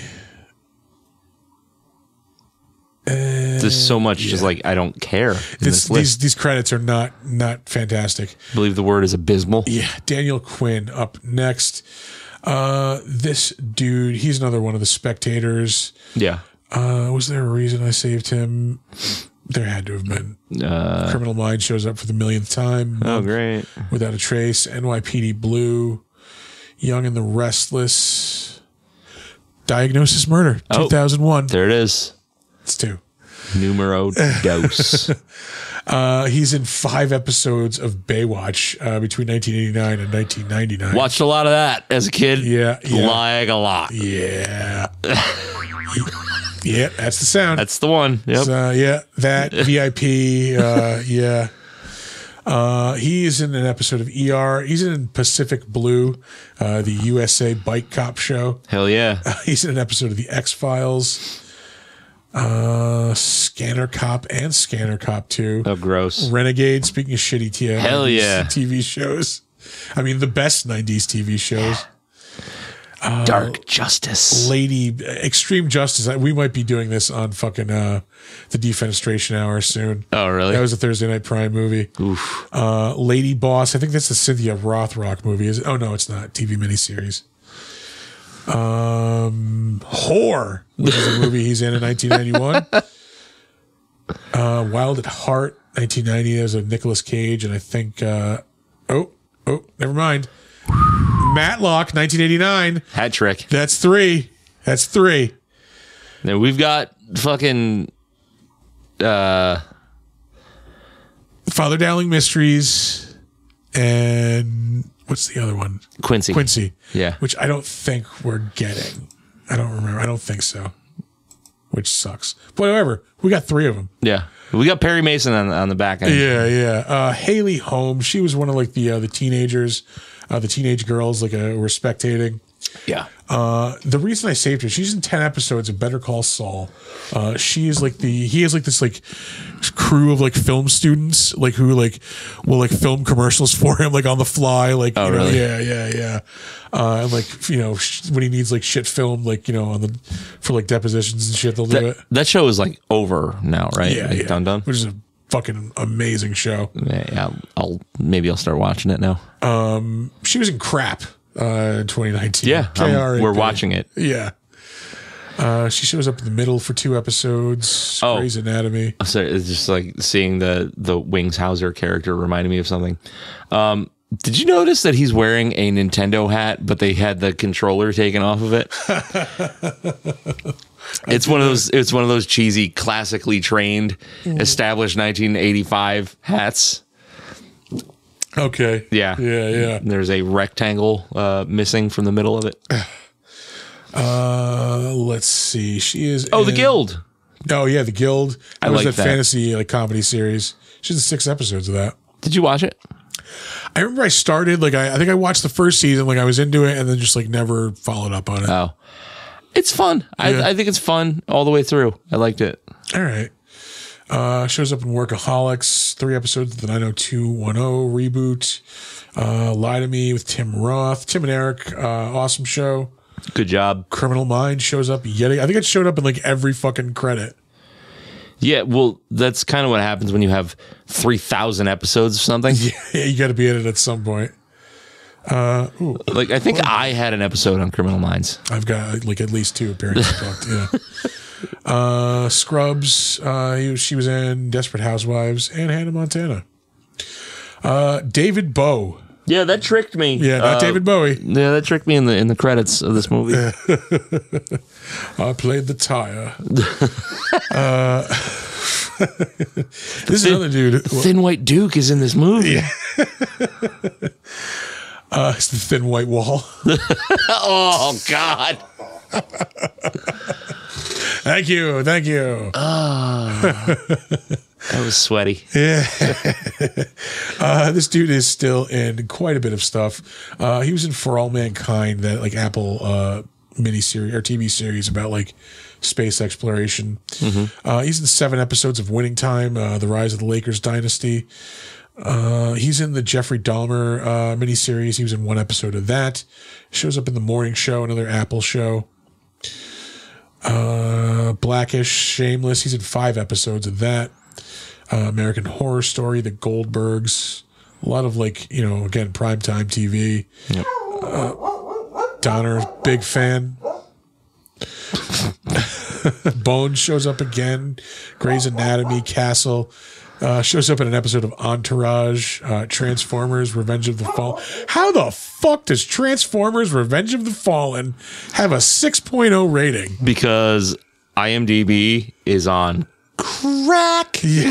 There's so much just like I don't care in this list. These credits are not fantastic. I believe the word is abysmal. Yeah, Daniel Quinn up next. This dude, he's another one of the spectators. Yeah. Was there a reason I saved him? There had to have been. Criminal Minds shows up for the millionth time. Oh, great. Without a Trace. NYPD Blue. Young and the Restless. Diagnosis Murder. 2001. There it is. It's 2. Numero dos. He's in 5 episodes of Baywatch between 1989 and 1999. Watched a lot of that as a kid. Yeah. Like a lot. Yeah. Yeah, that's the sound. That's the one. Yep. So, yeah, that VIP. Yeah. He's in an episode of ER. He's in Pacific Blue, the USA bike cop show. Hell yeah. He's in an episode of the X-Files. Scanner Cop and Scanner Cop 2. Oh, gross. Renegade, speaking of shitty TV shows. I mean, the best 90s TV shows. Dark Justice. Extreme Justice. We might be doing this on fucking the Defenestration Hour soon. Oh, really? That was a Thursday Night Prime movie. Oof. Lady Boss. I think that's the Cynthia Rothrock movie. Is it? Oh, no, it's not. TV miniseries. Whore, which is a movie he's in 1991. Wild at Heart, 1990. That was a Nicolas Cage, and I think never mind. Matlock, 1989. Hat trick. That's 3. Then we've got fucking Father Dowling Mysteries, and what's the other one? Quincy. Yeah. Which I don't think we're getting. I don't remember. I don't think so. Which sucks. But whatever. We got 3 of them. Yeah. We got Perry Mason on the back end. Yeah. Haley Holmes. She was one of like the teenagers, the teenage girls like were spectating. Yeah. The reason I saved her, she's in 10 episodes of Better Call Saul. He has like this like crew of like film students like who like will like film commercials for him like on the fly like really? Yeah. And like when he needs like shit filmed like for like depositions and shit they'll do it. That show is like over now, right? Yeah, like, done. Which is a fucking amazing show. Yeah, I'll start watching it now. She was in Crap. In 2019. Yeah, we're watching it. Yeah. She shows up in the middle for 2 episodes. Grey's Anatomy. I'm sorry, it's just like seeing the Wings Hauser character reminded me of something. Did you notice that he's wearing a Nintendo hat, but they had the controller taken off of it? It's one of those cheesy, classically trained, established 1985 hats. Okay. Yeah. There's a rectangle missing from the middle of it. Let's see. She is. The Guild. Oh yeah, The Guild. I like that that fantasy like comedy series. She's in 6 episodes of that. Did you watch it? I remember I started like I think I watched the first season, like I was into it, and then just like never followed up on it. Oh, it's fun. Yeah. I think it's fun all the way through. I liked it. All right. Shows up in Workaholics, 3 episodes of the 90210 reboot. Lie to Me with Tim Roth. Tim and Eric, awesome show. Good job. Criminal Minds shows up yet. I think it showed up in like every fucking credit. Yeah, well, that's kind of what happens when you have 3,000 episodes of something. Yeah, you got to be in it at some point. Like I think I had an episode on Criminal Minds. I've got like at least 2 appearances booked. Yeah. Scrubs. She was in Desperate Housewives and Hannah Montana. David Bowie. Yeah, that tricked me. Yeah, not David Bowie. Yeah, that tricked me in the credits of this movie. I played the tire. This is another dude. Thin White Duke is in this movie. Yeah. It's the Thin White Wall. Oh God. Thank you. That was sweaty. Yeah. This dude is still in quite a bit of stuff. He was in For All Mankind, that like Apple miniseries or TV series about like space exploration. Mm-hmm. He's in 7 episodes of Winning Time, The Rise of the Lakers Dynasty. He's in the Jeffrey Dahmer miniseries. He was in one episode of that. Shows up in The Morning Show, another Apple show. Blackish, Shameless. He's in 5 episodes of that. American Horror Story, The Goldbergs. A lot of again, primetime TV. Yep. Donner, big fan. Bones shows up again. Grey's Anatomy, Castle. Shows up in an episode of Entourage, Transformers, Revenge of the Fallen. How the fuck does Transformers, Revenge of the Fallen have a 6.0 rating? Because IMDb is on crack. Yeah.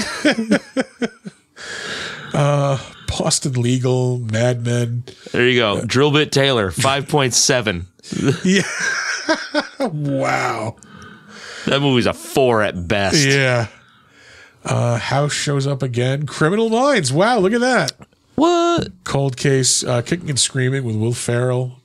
Boston Legal, Mad Men. There you go. Drillbit Taylor, 5.7. Yeah. Wow. That movie's a 4 at best. Yeah. House shows up again. Criminal Minds. Wow, look at that. What? Cold Case, Kicking and Screaming with Will Ferrell.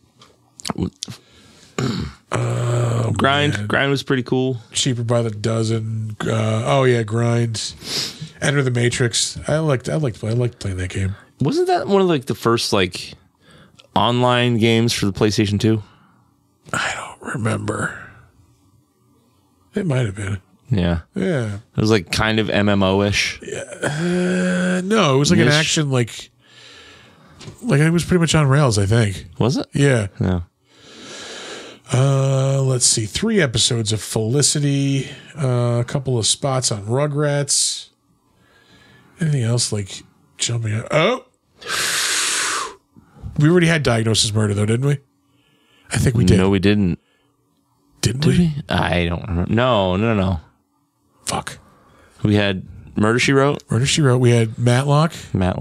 Grind was pretty cool. Cheaper by the Dozen. Grind. Enter the Matrix. I liked playing that game. Wasn't that one of the first online games for the PlayStation 2? I don't remember. It might have been. Yeah. Yeah. It was kind of MMO-ish. No, it was an action it was pretty much on rails, I think. Was it? Yeah. Yeah. Let's see. 3 episodes of Felicity. A couple of spots on Rugrats. Anything else jumping out? Oh! We already had Diagnosis Murder, though, didn't we? I think we did. No, we didn't. Didn't we? I don't remember. No. Fuck. We had Murder, She Wrote. Murder, She Wrote. We had Matlock.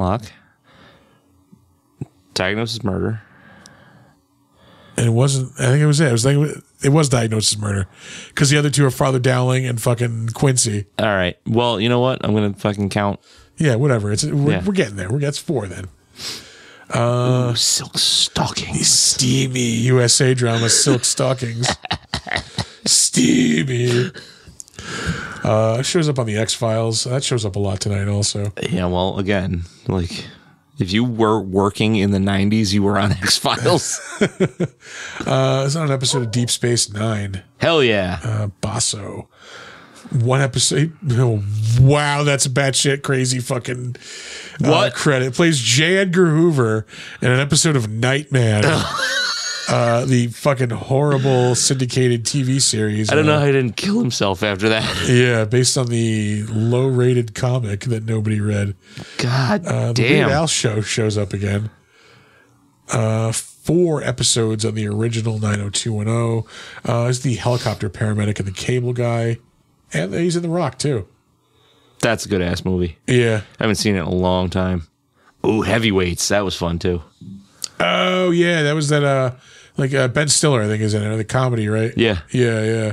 Diagnosis Murder. And it wasn't, I think it was it. It was Diagnosis Murder. Because the other 2 are Father Dowling and fucking Quincy. All right. Well, you know what? I'm going to fucking count. Yeah, whatever. We're getting there. That's 4 then. Silk Stockings. Steamy USA drama, Silk Stockings. Steamy. Shows up on the X-Files. That shows up a lot tonight also. Yeah, well, again, if you were working in the 90s, you were on X-Files. It's on an episode of Deep Space Nine. Hell yeah. Basso. 1 episode. Oh, wow, that's a batshit crazy fucking credit. Plays J. Edgar Hoover in an episode of Nightman. The fucking horrible syndicated TV series. I don't know how he didn't kill himself after that. Yeah, based on the low-rated comic that nobody read. God The damn. Weird Al show shows up again. 4 episodes on the original 90210. Is the helicopter paramedic and the cable guy. And he's in The Rock, too. That's a good-ass movie. Yeah. I haven't seen it in a long time. Ooh, Heavyweights. That was fun, too. Oh, yeah. That was that, Ben Stiller, I think, is in it. The comedy, right? Yeah. Yeah.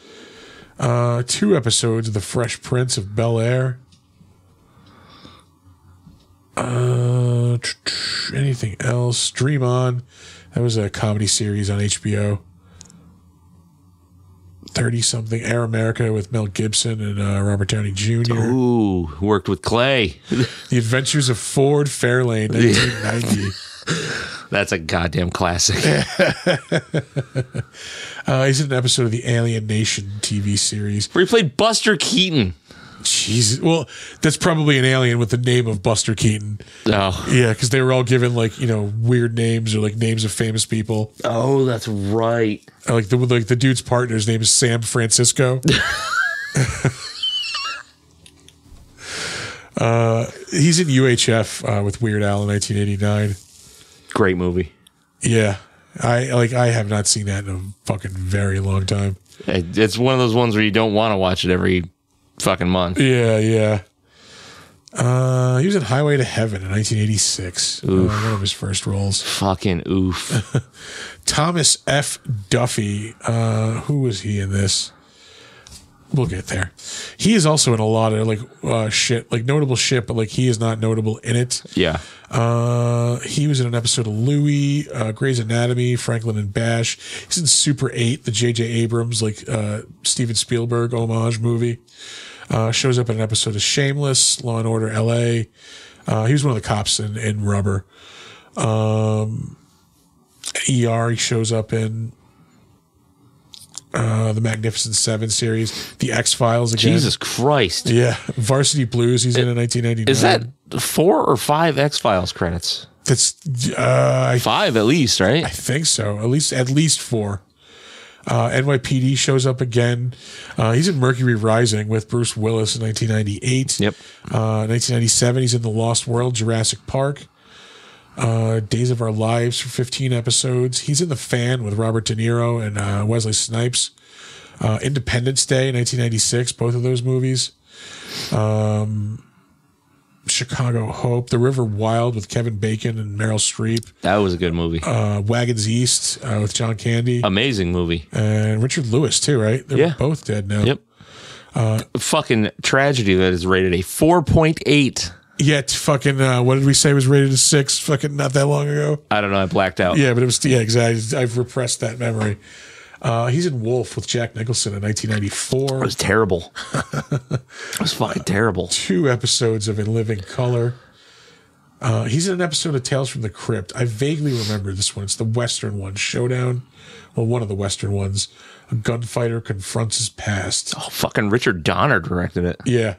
2 episodes of The Fresh Prince of Bel-Air. Anything else? Dream On. That was a comedy series on HBO. 30-something. Air America with Mel Gibson and Robert Downey Jr. Ooh, worked with Clay. The Adventures of Ford Fairlane, 1990. That's a goddamn classic. He's in an episode of the Alien Nation TV series. Where he played Buster Keaton. Jesus. Well, that's probably an alien with the name of Buster Keaton. Oh. Yeah, because they were all given weird names or names of famous people. Oh, that's right. The dude's partner's name is Sam Francisco. He's in UHF with Weird Al in 1989. Great movie. Yeah. I have not seen that in a fucking very long time. It's one of those ones where you don't want to watch it every fucking month. Yeah. He was in Highway to Heaven in 1986. One of his first roles. Fucking oof. Thomas F. Duffy. Who was he in this? We'll get there. He is also in a lot of shit, notable shit, but he is not notable in it. Yeah. He was in an episode of Louie, Grey's Anatomy, Franklin and Bash. He's in Super 8, the J.J. Abrams, Steven Spielberg homage movie. Shows up in an episode of Shameless, Law and Order L.A., He was one of the cops in Rubber. ER, he shows up in the Magnificent Seven series, the X-Files again. Jesus Christ. Yeah. Varsity Blues, he's in 1999. Is that 4 or 5 X-Files credits? That's 5 at least, right? I think so. At least 4. NYPD shows up again. He's in Mercury Rising with Bruce Willis in 1998. Yep. 1997, he's in The Lost World, Jurassic Park. Days of Our Lives for 15 episodes. He's in The Fan with Robert De Niro and Wesley Snipes. Independence Day, 1996, both of those movies. Chicago Hope, The River Wild with Kevin Bacon and Meryl Streep. That was a good movie. Wagons East with John Candy. Amazing movie. And Richard Lewis, too, right? They're both dead now. Yep. Fucking tragedy that is rated a 4.8. Yet fucking, what did we say was rated a 6 fucking not that long ago? I don't know. I blacked out. Yeah, but it was, exactly. I've repressed that memory. He's in Wolf with Jack Nicholson in 1994. It was terrible. It was fucking terrible. 2 episodes of In Living Color. He's in an episode of Tales from the Crypt. I vaguely remember this one. It's the Western one, Showdown. Well, one of the Western ones. A gunfighter confronts his past. Oh, fucking Richard Donner directed it. Yeah.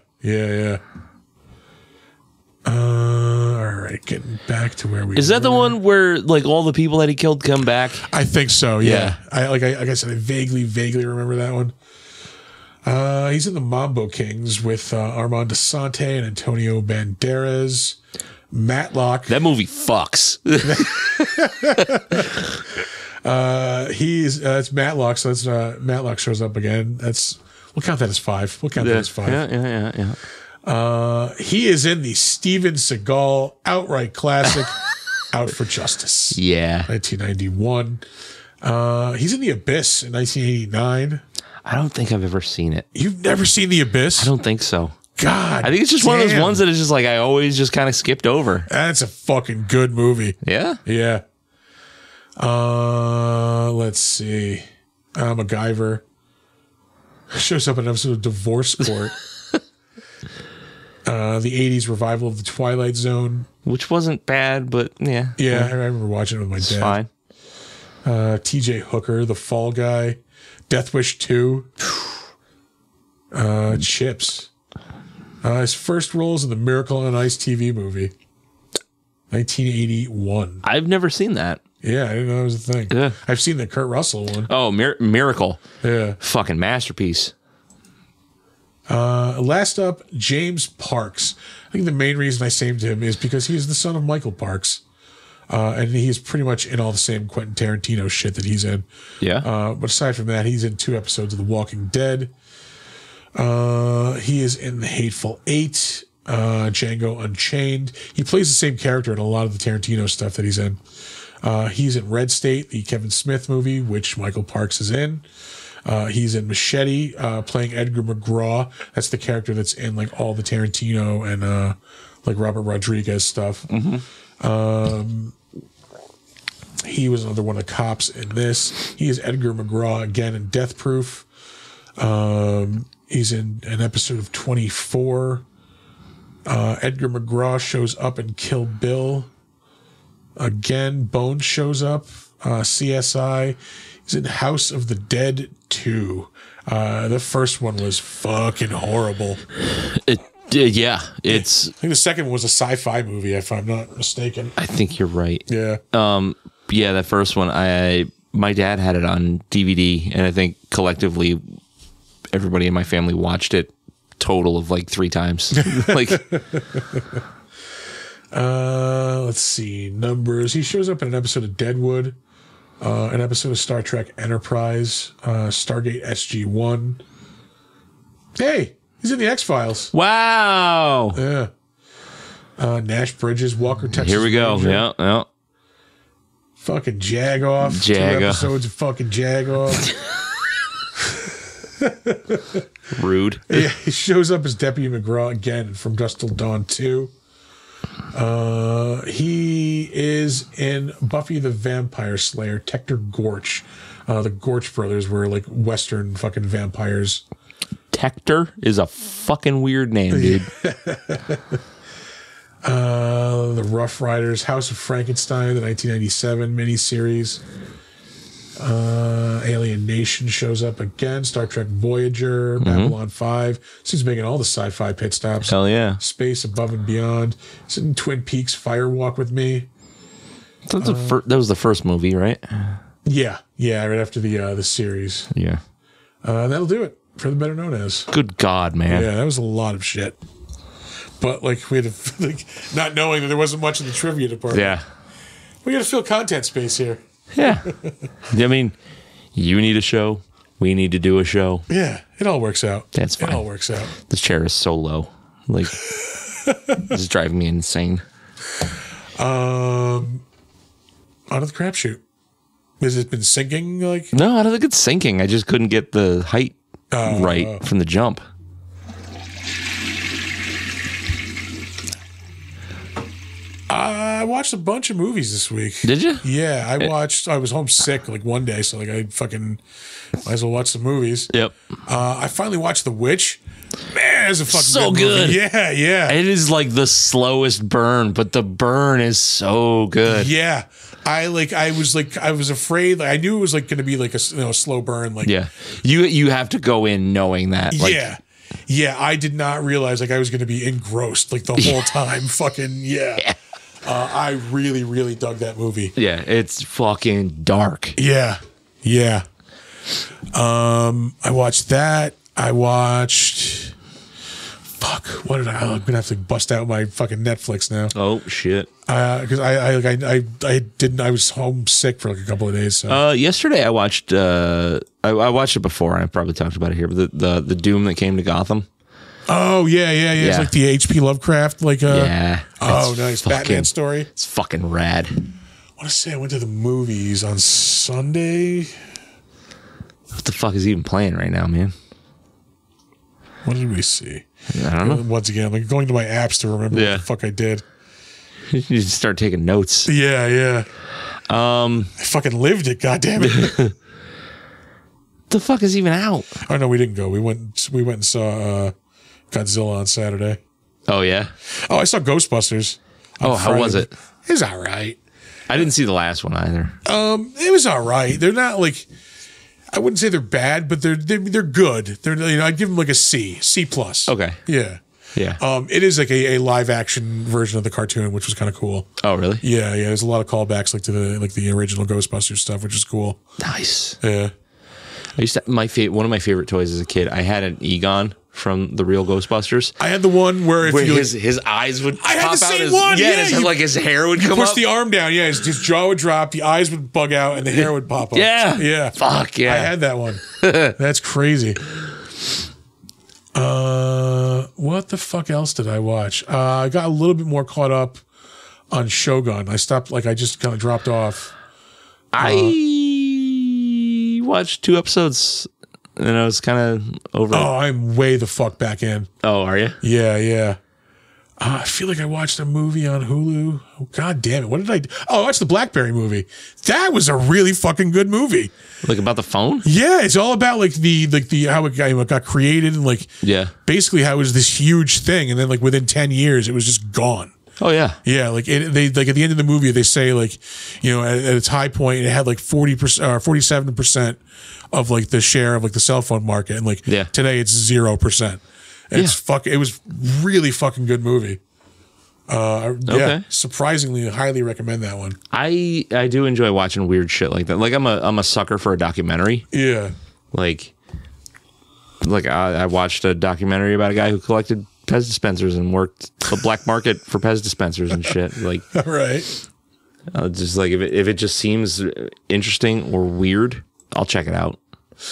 All right, getting back to where we Is that the one where like all the people that he killed come back? I think so. Yeah. Yeah. Like I said, I vaguely remember that one. He's in the Mambo Kings with Armand Asante and Antonio Banderas. Matlock. That movie fucks. It's Matlock, so that's Matlock shows up again. We'll count that as 5. That as 5. Yeah. He is in the Steven Seagal outright classic, Out for Justice. Yeah. 1991. He's in The Abyss in 1989. I don't think I've ever seen it. You've never seen The Abyss? I don't think so. God. I think it's just one of those ones that is just like I always just kind of skipped over. That's a fucking good movie. Yeah? Yeah. Let's see. MacGyver. Shows up in an episode of Divorce Court. The 80s revival of The Twilight Zone. Which wasn't bad, but yeah. Yeah, I remember watching it with my It's dad. fine. TJ Hooker, The Fall Guy. Death Wish 2. Chips. His first role is in the Miracle on Ice TV movie. 1981. I've never seen that. Yeah, I didn't know that was a thing. Yeah. I've seen the Kurt Russell one. Oh, Miracle. Yeah. Fucking masterpiece. Last up, James Parks. I think the main reason I saved him is because he's the son of Michael Parks. And he's pretty much in all the same Quentin Tarantino shit that he's in. Yeah. But aside from that, he's in 2 episodes of The Walking Dead. He is in The Hateful Eight, Django Unchained. He plays the same character in a lot of the Tarantino stuff that he's in. He's in Red State, the Kevin Smith movie, which Michael Parks is in. He's in Machete, playing Edgar McGraw. That's the character that's in like all the Tarantino and like Robert Rodriguez stuff. Mm-hmm. He was another one of the cops in this. He is Edgar McGraw again in Death Proof. He's in an episode of 24. Edgar McGraw shows up in Kill Bill. Again, Bones shows up. CSI. He's in House of the Dead 2. The first one was fucking horrible. Yeah, I think the second one was a sci-fi movie, if I'm not mistaken. I think you're right. Yeah. Yeah, that first one, my dad had it on DVD, and I think collectively everybody in my family watched it total of like 3 times. Like, let's see numbers. He shows up in an episode of Deadwood, an episode of Star Trek Enterprise, Stargate SG-1. Hey, he's in the X-Files. wow. Yeah. Nash Bridges, Walker, Texas Here we go. Ranger. Yeah. Fucking Jagoff. 2 episodes of fucking Jagoff. Rude. Yeah, he shows up as Deputy McGraw again from Dusk Till Dawn 2. He is in Buffy the Vampire Slayer, Tector Gorch. The Gorch brothers were like Western fucking vampires. Tector is a fucking weird name, dude. The Rough Riders, House of Frankenstein, the 1997 miniseries. Alien Nation shows up again. Star Trek Voyager, Babylon 5. She's making all the sci-fi pit stops. Hell yeah. Space Above and Beyond. It's in Twin Peaks, Fire Walk with Me. That was the first movie, right? Yeah, right after the series. Yeah. That'll do it for the Better Known As. Good God, man. Yeah, that was a lot of shit. But like we had to, like, not knowing that there wasn't much in the trivia department. Yeah. We got to fill content space here. Yeah. I mean, you need a show. We need to do a show. Yeah, it all works out. That's fine. It all works out. This chair is so low. Like, this is driving me insane. On to the crapshoot. Has it been sinking? Like, No, I don't think it's sinking. I just couldn't get the height right from the jump. I watched a bunch of movies this week. Did you? Yeah, I was homesick like one day, so like I fucking might as well watch some movies. Yep. I finally watched The Witch. Man, it's a fucking So good movie. good. Yeah. It is like the slowest burn, but the burn is so good. Yeah. I was afraid. Like, I knew it was like going to be like a slow burn. Like, Yeah. You have to go in knowing that. Like, yeah. I did not realize like I was going to be engrossed like the whole time. Fucking yeah. I really, really dug that movie. Yeah, it's fucking dark. Yeah. I watched that. I watched. Fuck. What did I'm gonna have to bust out my fucking Netflix now. Oh shit. Because I didn't. I was homesick for like a couple of days. So. Yesterday I watched. I watched it before. I probably talked about it here, but the Doom that came to Gotham. Oh yeah. It's like the H.P. Lovecraft yeah. Oh, nice Batman story. It's fucking rad. I want to say I went to the movies on Sunday. What the fuck is even playing right now, man? What did we see? I don't know. Once again, like going to my apps to remember what the fuck I did. You just start taking notes. Yeah. I fucking lived it. God damn it. The fuck is even out? Oh no, we didn't go. We went and saw Godzilla on Saturday. Oh yeah. Oh, I saw Ghostbusters. Oh, how was it? It was all right. I didn't see the last one either. It was all right. They're not like, I wouldn't say they're bad, but they're good. They're I'd give them like a C plus. Okay. Yeah. Yeah. It is like a live action version of the cartoon, which was kind of cool. Oh really? Yeah. There's a lot of callbacks like to the original Ghostbusters stuff, which is cool. Nice. Yeah. I used to one of my favorite toys as a kid. I had an Egon from the real Ghostbusters. I had the one where his eyes would I had pop the same out. one. His hair would come push up. the arm down. Yeah, his jaw would drop, the eyes would bug out, and the hair would pop up. Yeah. Fuck yeah. I had that one. That's crazy. What the fuck else did I watch? I got a little bit more caught up on Shogun. I stopped, like, I just kind of dropped off. I watched 2 episodes and I was kind of over it. Oh, I'm way the fuck back in. Oh, are you? Yeah. I feel like I watched a movie on Hulu. Oh, God damn it. What did I do? Oh, I watched the BlackBerry movie. That was a really fucking good movie. Like about the phone? Yeah, it's all about like the how it got created and like basically how it was this huge thing, and then like within 10 years it was just gone. Oh yeah. Yeah, like they like at the end of the movie they say like, you know, at its high point it had like 40% or 47% of like the share of like the cell phone market, and like today it's 0%. It was really fucking good movie. Yeah, surprisingly highly recommend that one. I do enjoy watching weird shit like that. Like I'm a sucker for a documentary. Yeah. Like I watched a documentary about a guy who collected Pez dispensers and worked the black market for Pez dispensers and shit. Like, right. Just like if it just seems interesting or weird, I'll check it out.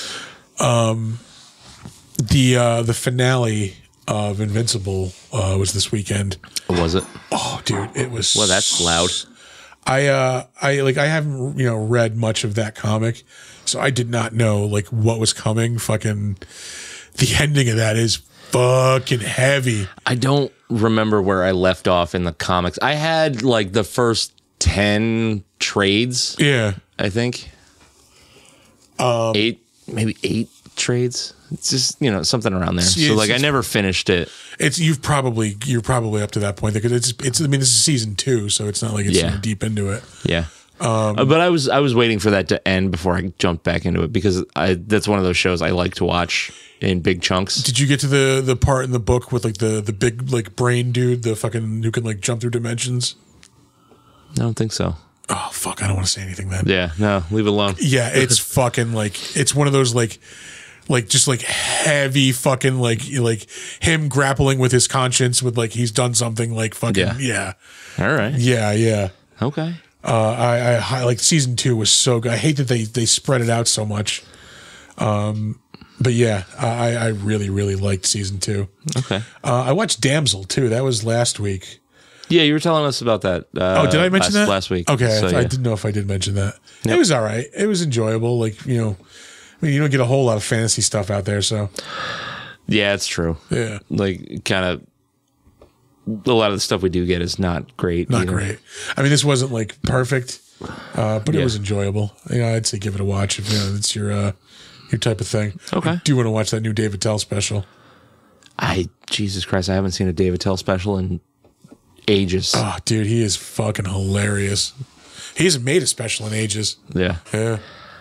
The finale of Invincible was this weekend. Was it? Oh, dude, it was. Well, that's loud. I haven't read much of that comic, so I did not know like what was coming. Fucking the ending of that is fucking heavy. I don't remember where I left off in the comics. I had like the first 10 trades. Yeah, I think. 8 trades. it's just something around there. Yeah, so like I never finished it. You're probably up to that point because it's. I mean, this is season 2, so it's not like it's deep into it. Yeah. But I was waiting for that to end before I jumped back into it because that's one of those shows I like to watch in big chunks. Did you get to the part in the book with like the big like brain dude, the fucking who can like jump through dimensions? I don't think so. Oh fuck! I don't want to say anything then. Yeah, no, leave it alone. Yeah, it's fucking like it's one of those like just like heavy fucking like him grappling with his conscience with like he's done something like fucking yeah. All right. Yeah. Okay. I like season 2 was so good. I hate that they spread it out so much. But yeah, I really, really liked season 2. Okay. I watched Damsel too. That was last week. Yeah, you were telling us about that. Did I mention that last week? Okay, so, I didn't know if I did mention that. Yep. It was all right. It was enjoyable. Like I mean, you don't get a whole lot of fantasy stuff out there, so. Yeah, it's true. Yeah. Like kind of. A lot of the stuff we do get is not great. Not great. I mean, this wasn't like perfect, but it was enjoyable. I'd say give it a watch if it's your type of thing. Okay. I do want to watch that new Dave Attell special. Jesus Christ, I haven't seen a Dave Attell special in ages. Oh, dude, he is fucking hilarious. He hasn't made a special in ages. Yeah. Yeah.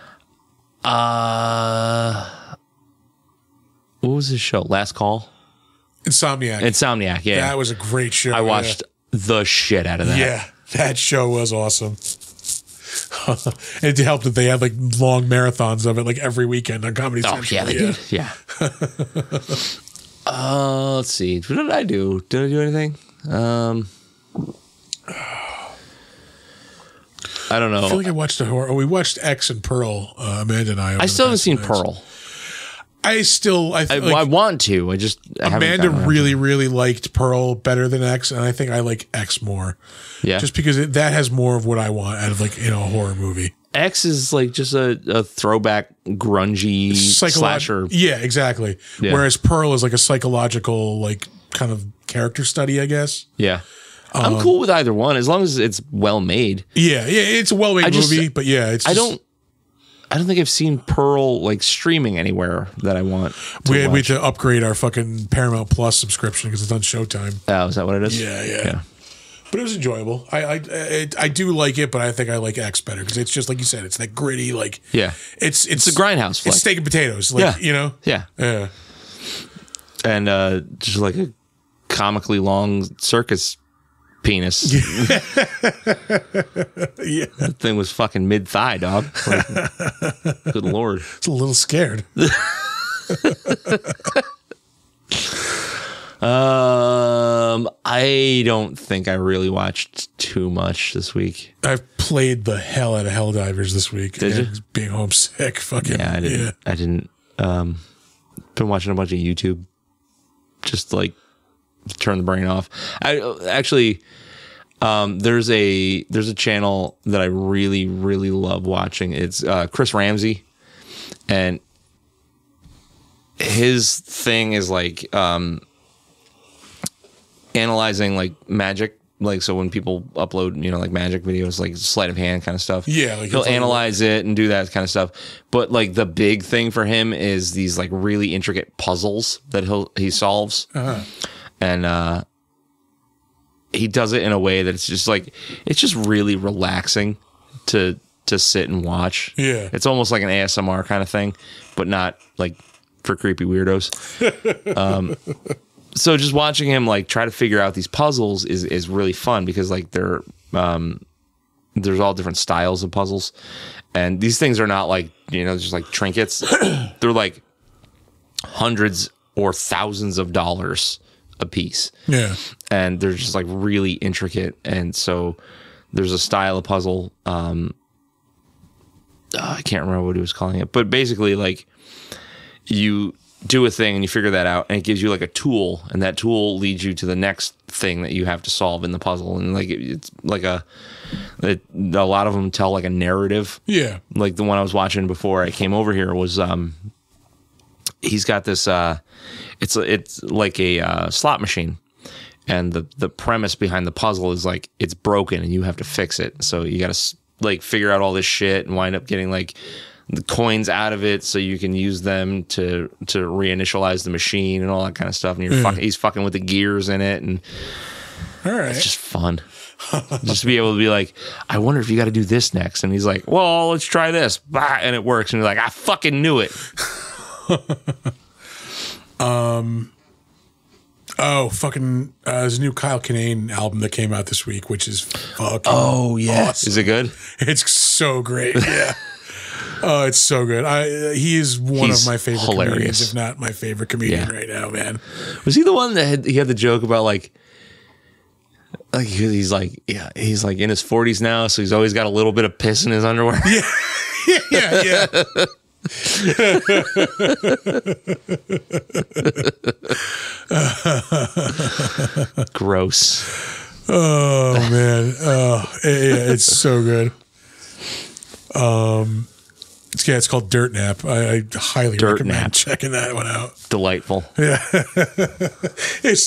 What was his show? Last Call? Insomniac. Yeah. That was a great show. I watched the shit out of that. Yeah, that show was awesome. It helped that they had like long marathons of it like every weekend on Comedy Central. Oh, yeah, they did. Yeah. Let's see. What did I do? Did I do anything? I don't know. I feel like I watched a horror. We watched X and Pearl, Amanda and I. I still haven't seen Pearl. I want to. Amanda really, really liked Pearl better than X, and I think I like X more. Yeah, just because that has more of what I want out of like a horror movie. X is like just a throwback grungy slasher. Yeah, exactly. Yeah. Whereas Pearl is like a psychological like kind of character study, I guess. Yeah. I'm cool with either one as long as it's well made. Yeah, it's a well made movie, but yeah, it's I don't think I've seen Pearl like streaming anywhere that I want. We had to upgrade our fucking Paramount Plus subscription because it's on Showtime. Oh, is that what it is? Yeah. But it was enjoyable. I do like it, but I think I like X better because it's just like you said. It's that gritty, like It's a grindhouse. It's steak and potatoes, like Yeah. And just like a comically long circus penis. Yeah. That thing was fucking mid-thigh, dog. Like, good Lord. It's a little scared. I don't think I really watched too much this week. I've played the hell out of Helldivers this week. Did you? Being homesick. Fucking I didn't. Yeah. I didn't. Been watching a bunch of YouTube. Just like turn the brain off. There's a channel that I really, really love watching. It's Chris Ramsey, and his thing is like analyzing like magic. Like, so when people upload, like magic videos, like sleight of hand kind of stuff. Yeah. Like he'll analyze it and do that kind of stuff. But like the big thing for him is these like really intricate puzzles that he solves. Uh-huh. And he does it in a way that it's just really relaxing to sit and watch. Yeah. It's almost like an ASMR kind of thing, but not like for creepy weirdos. So just watching him like try to figure out these puzzles is really fun because like there's all different styles of puzzles, and these things are not like just like trinkets. They're like hundreds or thousands of dollars a piece. Yeah, and they're just like really intricate, and so there's a style of puzzle. I can't remember what he was calling it, but basically like you do a thing and you figure that out and it gives you like a tool, and that tool leads you to the next thing that you have to solve in the puzzle. And like it's like a lot of them tell like a narrative. Yeah, like the one I was watching before I came over here was he's got this it's like a slot machine, and the premise behind the puzzle is like it's broken and you have to fix it. So you got to like figure out all this shit and wind up getting like the coins out of it so you can use them to reinitialize the machine and all that kind of stuff. And he's fucking with the gears in it, and all right, it's just fun. Just to be able to be like, I wonder if you got to do this next, and he's like, well, let's try this, bah, and it works, and you're like, I fucking knew it. There's a new Kyle Kinane album that came out this week, which is fucking awesome. Is it good? It's so great. Yeah. Oh, it's so good. He is he's of my favorite comedians, if not my favorite comedian right now, man. Was he the one that he had the joke about like he's like in his 40s now, so he's always got a little bit of piss in his underwear? Yeah. Gross. Oh man. It's so good. It's called Dirt Nap. I highly recommend checking that one out. Delightful. Yeah. This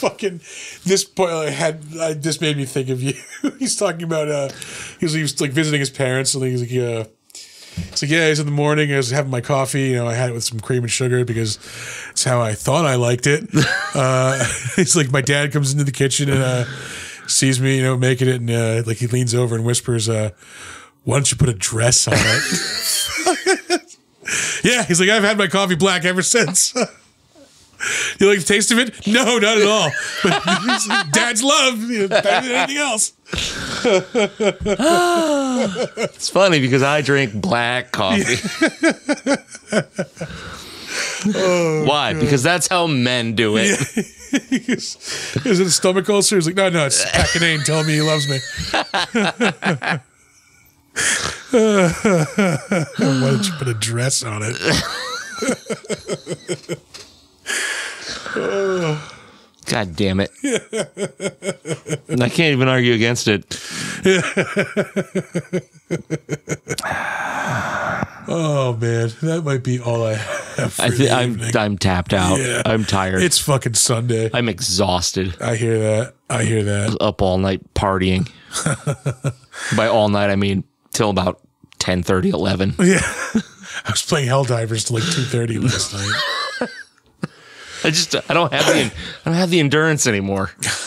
made me think of you. He's talking about he was like visiting his parents, and he's like he's in the morning, I was having my coffee, I had it with some cream and sugar because it's how I thought I liked it. It's like my dad comes into the kitchen and sees me, making it, and like he leans over and whispers, why don't you put a dress on it? Yeah, he's like, I've had my coffee black ever since. You like the taste of it? No, not at all. But Dad's love, better than anything else. It's funny because I drink black coffee. Why? God. Because that's how men do it. Yeah. Is it a stomach ulcer? He's like, no, it's Pat Kinane telling me he loves me. Why don't you put a dress on it? God damn it. I can't even argue against it. Oh man, that might be all I have for the evening. I'm tapped out. Yeah. I'm tired. It's fucking Sunday. I'm exhausted. I hear that. I was up all night partying. By all night, I mean till about 10:30, 11. Yeah. I was playing Helldivers till like 2:30 last night. I don't have the endurance anymore.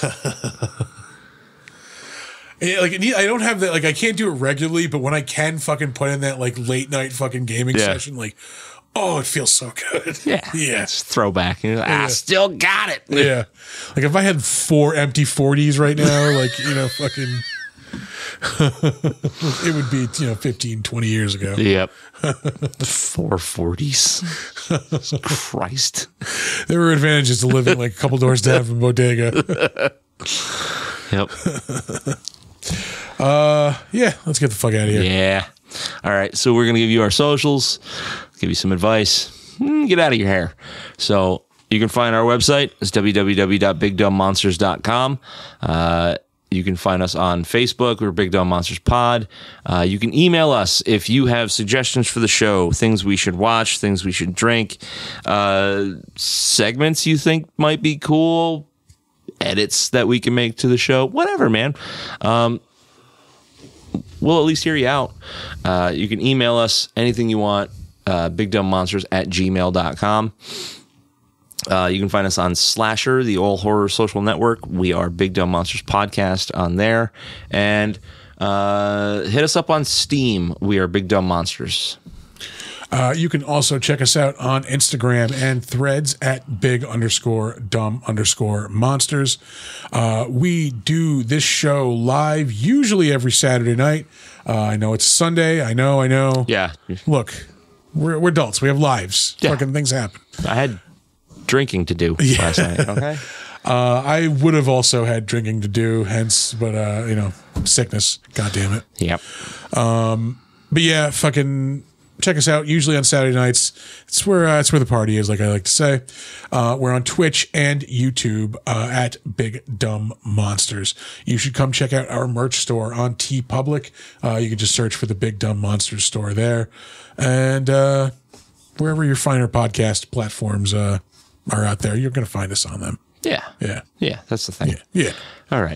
I don't have that. Like, I can't do it regularly, but when I can fucking put in that like late night fucking gaming session, like, oh, it feels so good. Yeah. It's throwback. I still got it. Yeah. Like if I had 4 empty 40s right now, like, fucking, it would be, 15, 20 years ago. Yep. 4 40s. Christ. There were advantages to living like a couple doors down from Bodega. Yep. Let's get the fuck out of here. Yeah. All right. So we're going to give you our socials, give you some advice, get out of your hair. So you can find our website. It's www.bigdumbmonsters.com. You can find us on Facebook. We're Big Dumb Monsters Pod. You can email us if you have suggestions for the show, things we should watch, things we should drink, segments you think might be cool, edits that we can make to the show, whatever, man. We'll at least hear you out. You can email us anything you want, bigdumbmonsters@gmail.com. You can find us on Slasher, the all horror social network. We are Big Dumb Monsters Podcast on there. And hit us up on Steam. We are Big Dumb Monsters. You can also check us out on Instagram and Threads at big_dumb_monsters. We do this show live usually every Saturday night. I know it's Sunday. I know. Yeah. Look, we're adults. We have lives. Yeah. Fucking things happen. I had drinking to do last night. Okay. I would have also had drinking to do, but sickness. God damn it. Yep. But yeah, fucking check us out. Usually on Saturday nights. It's where the party is, like I like to say. We're on Twitch and YouTube at Big Dumb Monsters. You should come check out our merch store on TeePublic. You can just search for the Big Dumb Monsters store there, and wherever your finer podcast platforms are out there, you're going to find us on them. Yeah. That's the thing. Yeah. All right.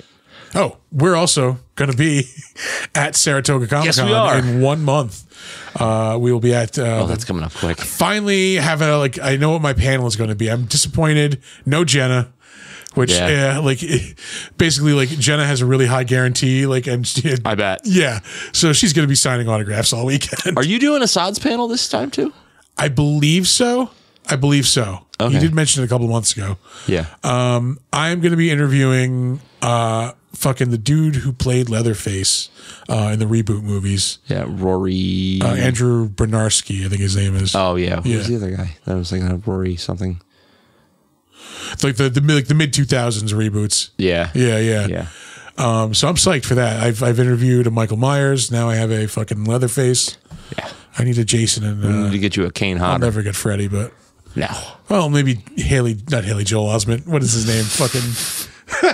Oh, we're also going to be at Saratoga Comic Yes, we Con are. in 1 month. We will be at. That's coming up quick. Finally, have I know what my panel is going to be. I'm disappointed. No Jenna. Which, basically, like Jenna has a really high guarantee. I bet. Yeah, so she's going to be signing autographs all weekend. Are you doing a Sods panel this time too? I believe so. Okay. You did mention it a couple of months ago. Yeah. I'm going to be interviewing fucking the dude who played Leatherface in the reboot movies. Yeah, Rory. Andrew Bernarski, I think his name is. Oh yeah. Who's Yeah. the other guy? That was thinking of Rory something. It's like the mid 2000s reboots. Yeah. Yeah. So I'm psyched for that. I've interviewed a Michael Myers. Now I have a fucking Leatherface. Yeah. I need a Jason and We need to get you a Kane I'll Hodder. never get Freddy, but No. well, maybe not Haley Joel Osment. What is his name? Fucking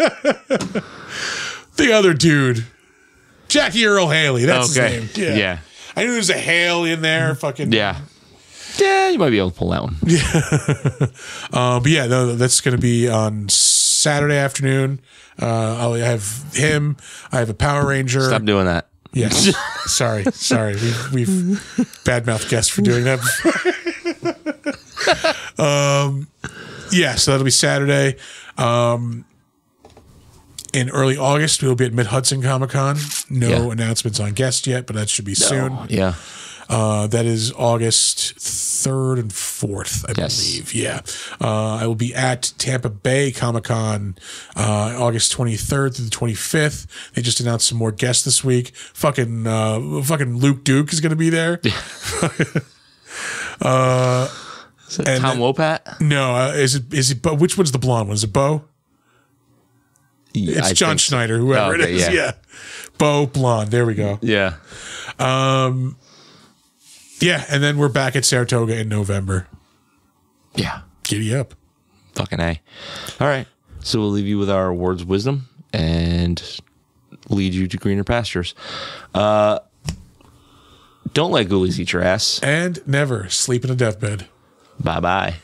the other dude, Jackie Earl Haley. That's his name. Yeah. I knew there was a Hale in there. Fucking Yeah. Yeah, you might be able to pull that one. But yeah, no, that's going to be on Saturday afternoon. I'll have him. I have a Power Ranger. Stop doing that. Yes. Sorry. We've badmouthed guests for doing that before. Yeah, so that'll be Saturday. In early August, we'll be at Mid-Hudson Comic Con. No announcements on guests yet, but that should be soon. Yeah. That is August 3rd and 4th, I believe. Yeah. I will be at Tampa Bay Comic Con August 23rd through the 25th. They just announced some more guests this week. Fucking Luke Duke is going to be there. Is it Tom Wopat? No, is it? But which one's the blonde one? Is it Bo? It's John Schneider, whoever it is. Yeah. Bo blonde. There we go. Yeah. Yeah, and then we're back at Saratoga in November. Yeah. Giddy up. Fucking A. All right. So we'll leave you with our words of wisdom and lead you to greener pastures. Don't let ghoulies eat your ass. And never sleep in a deathbed. Bye-bye.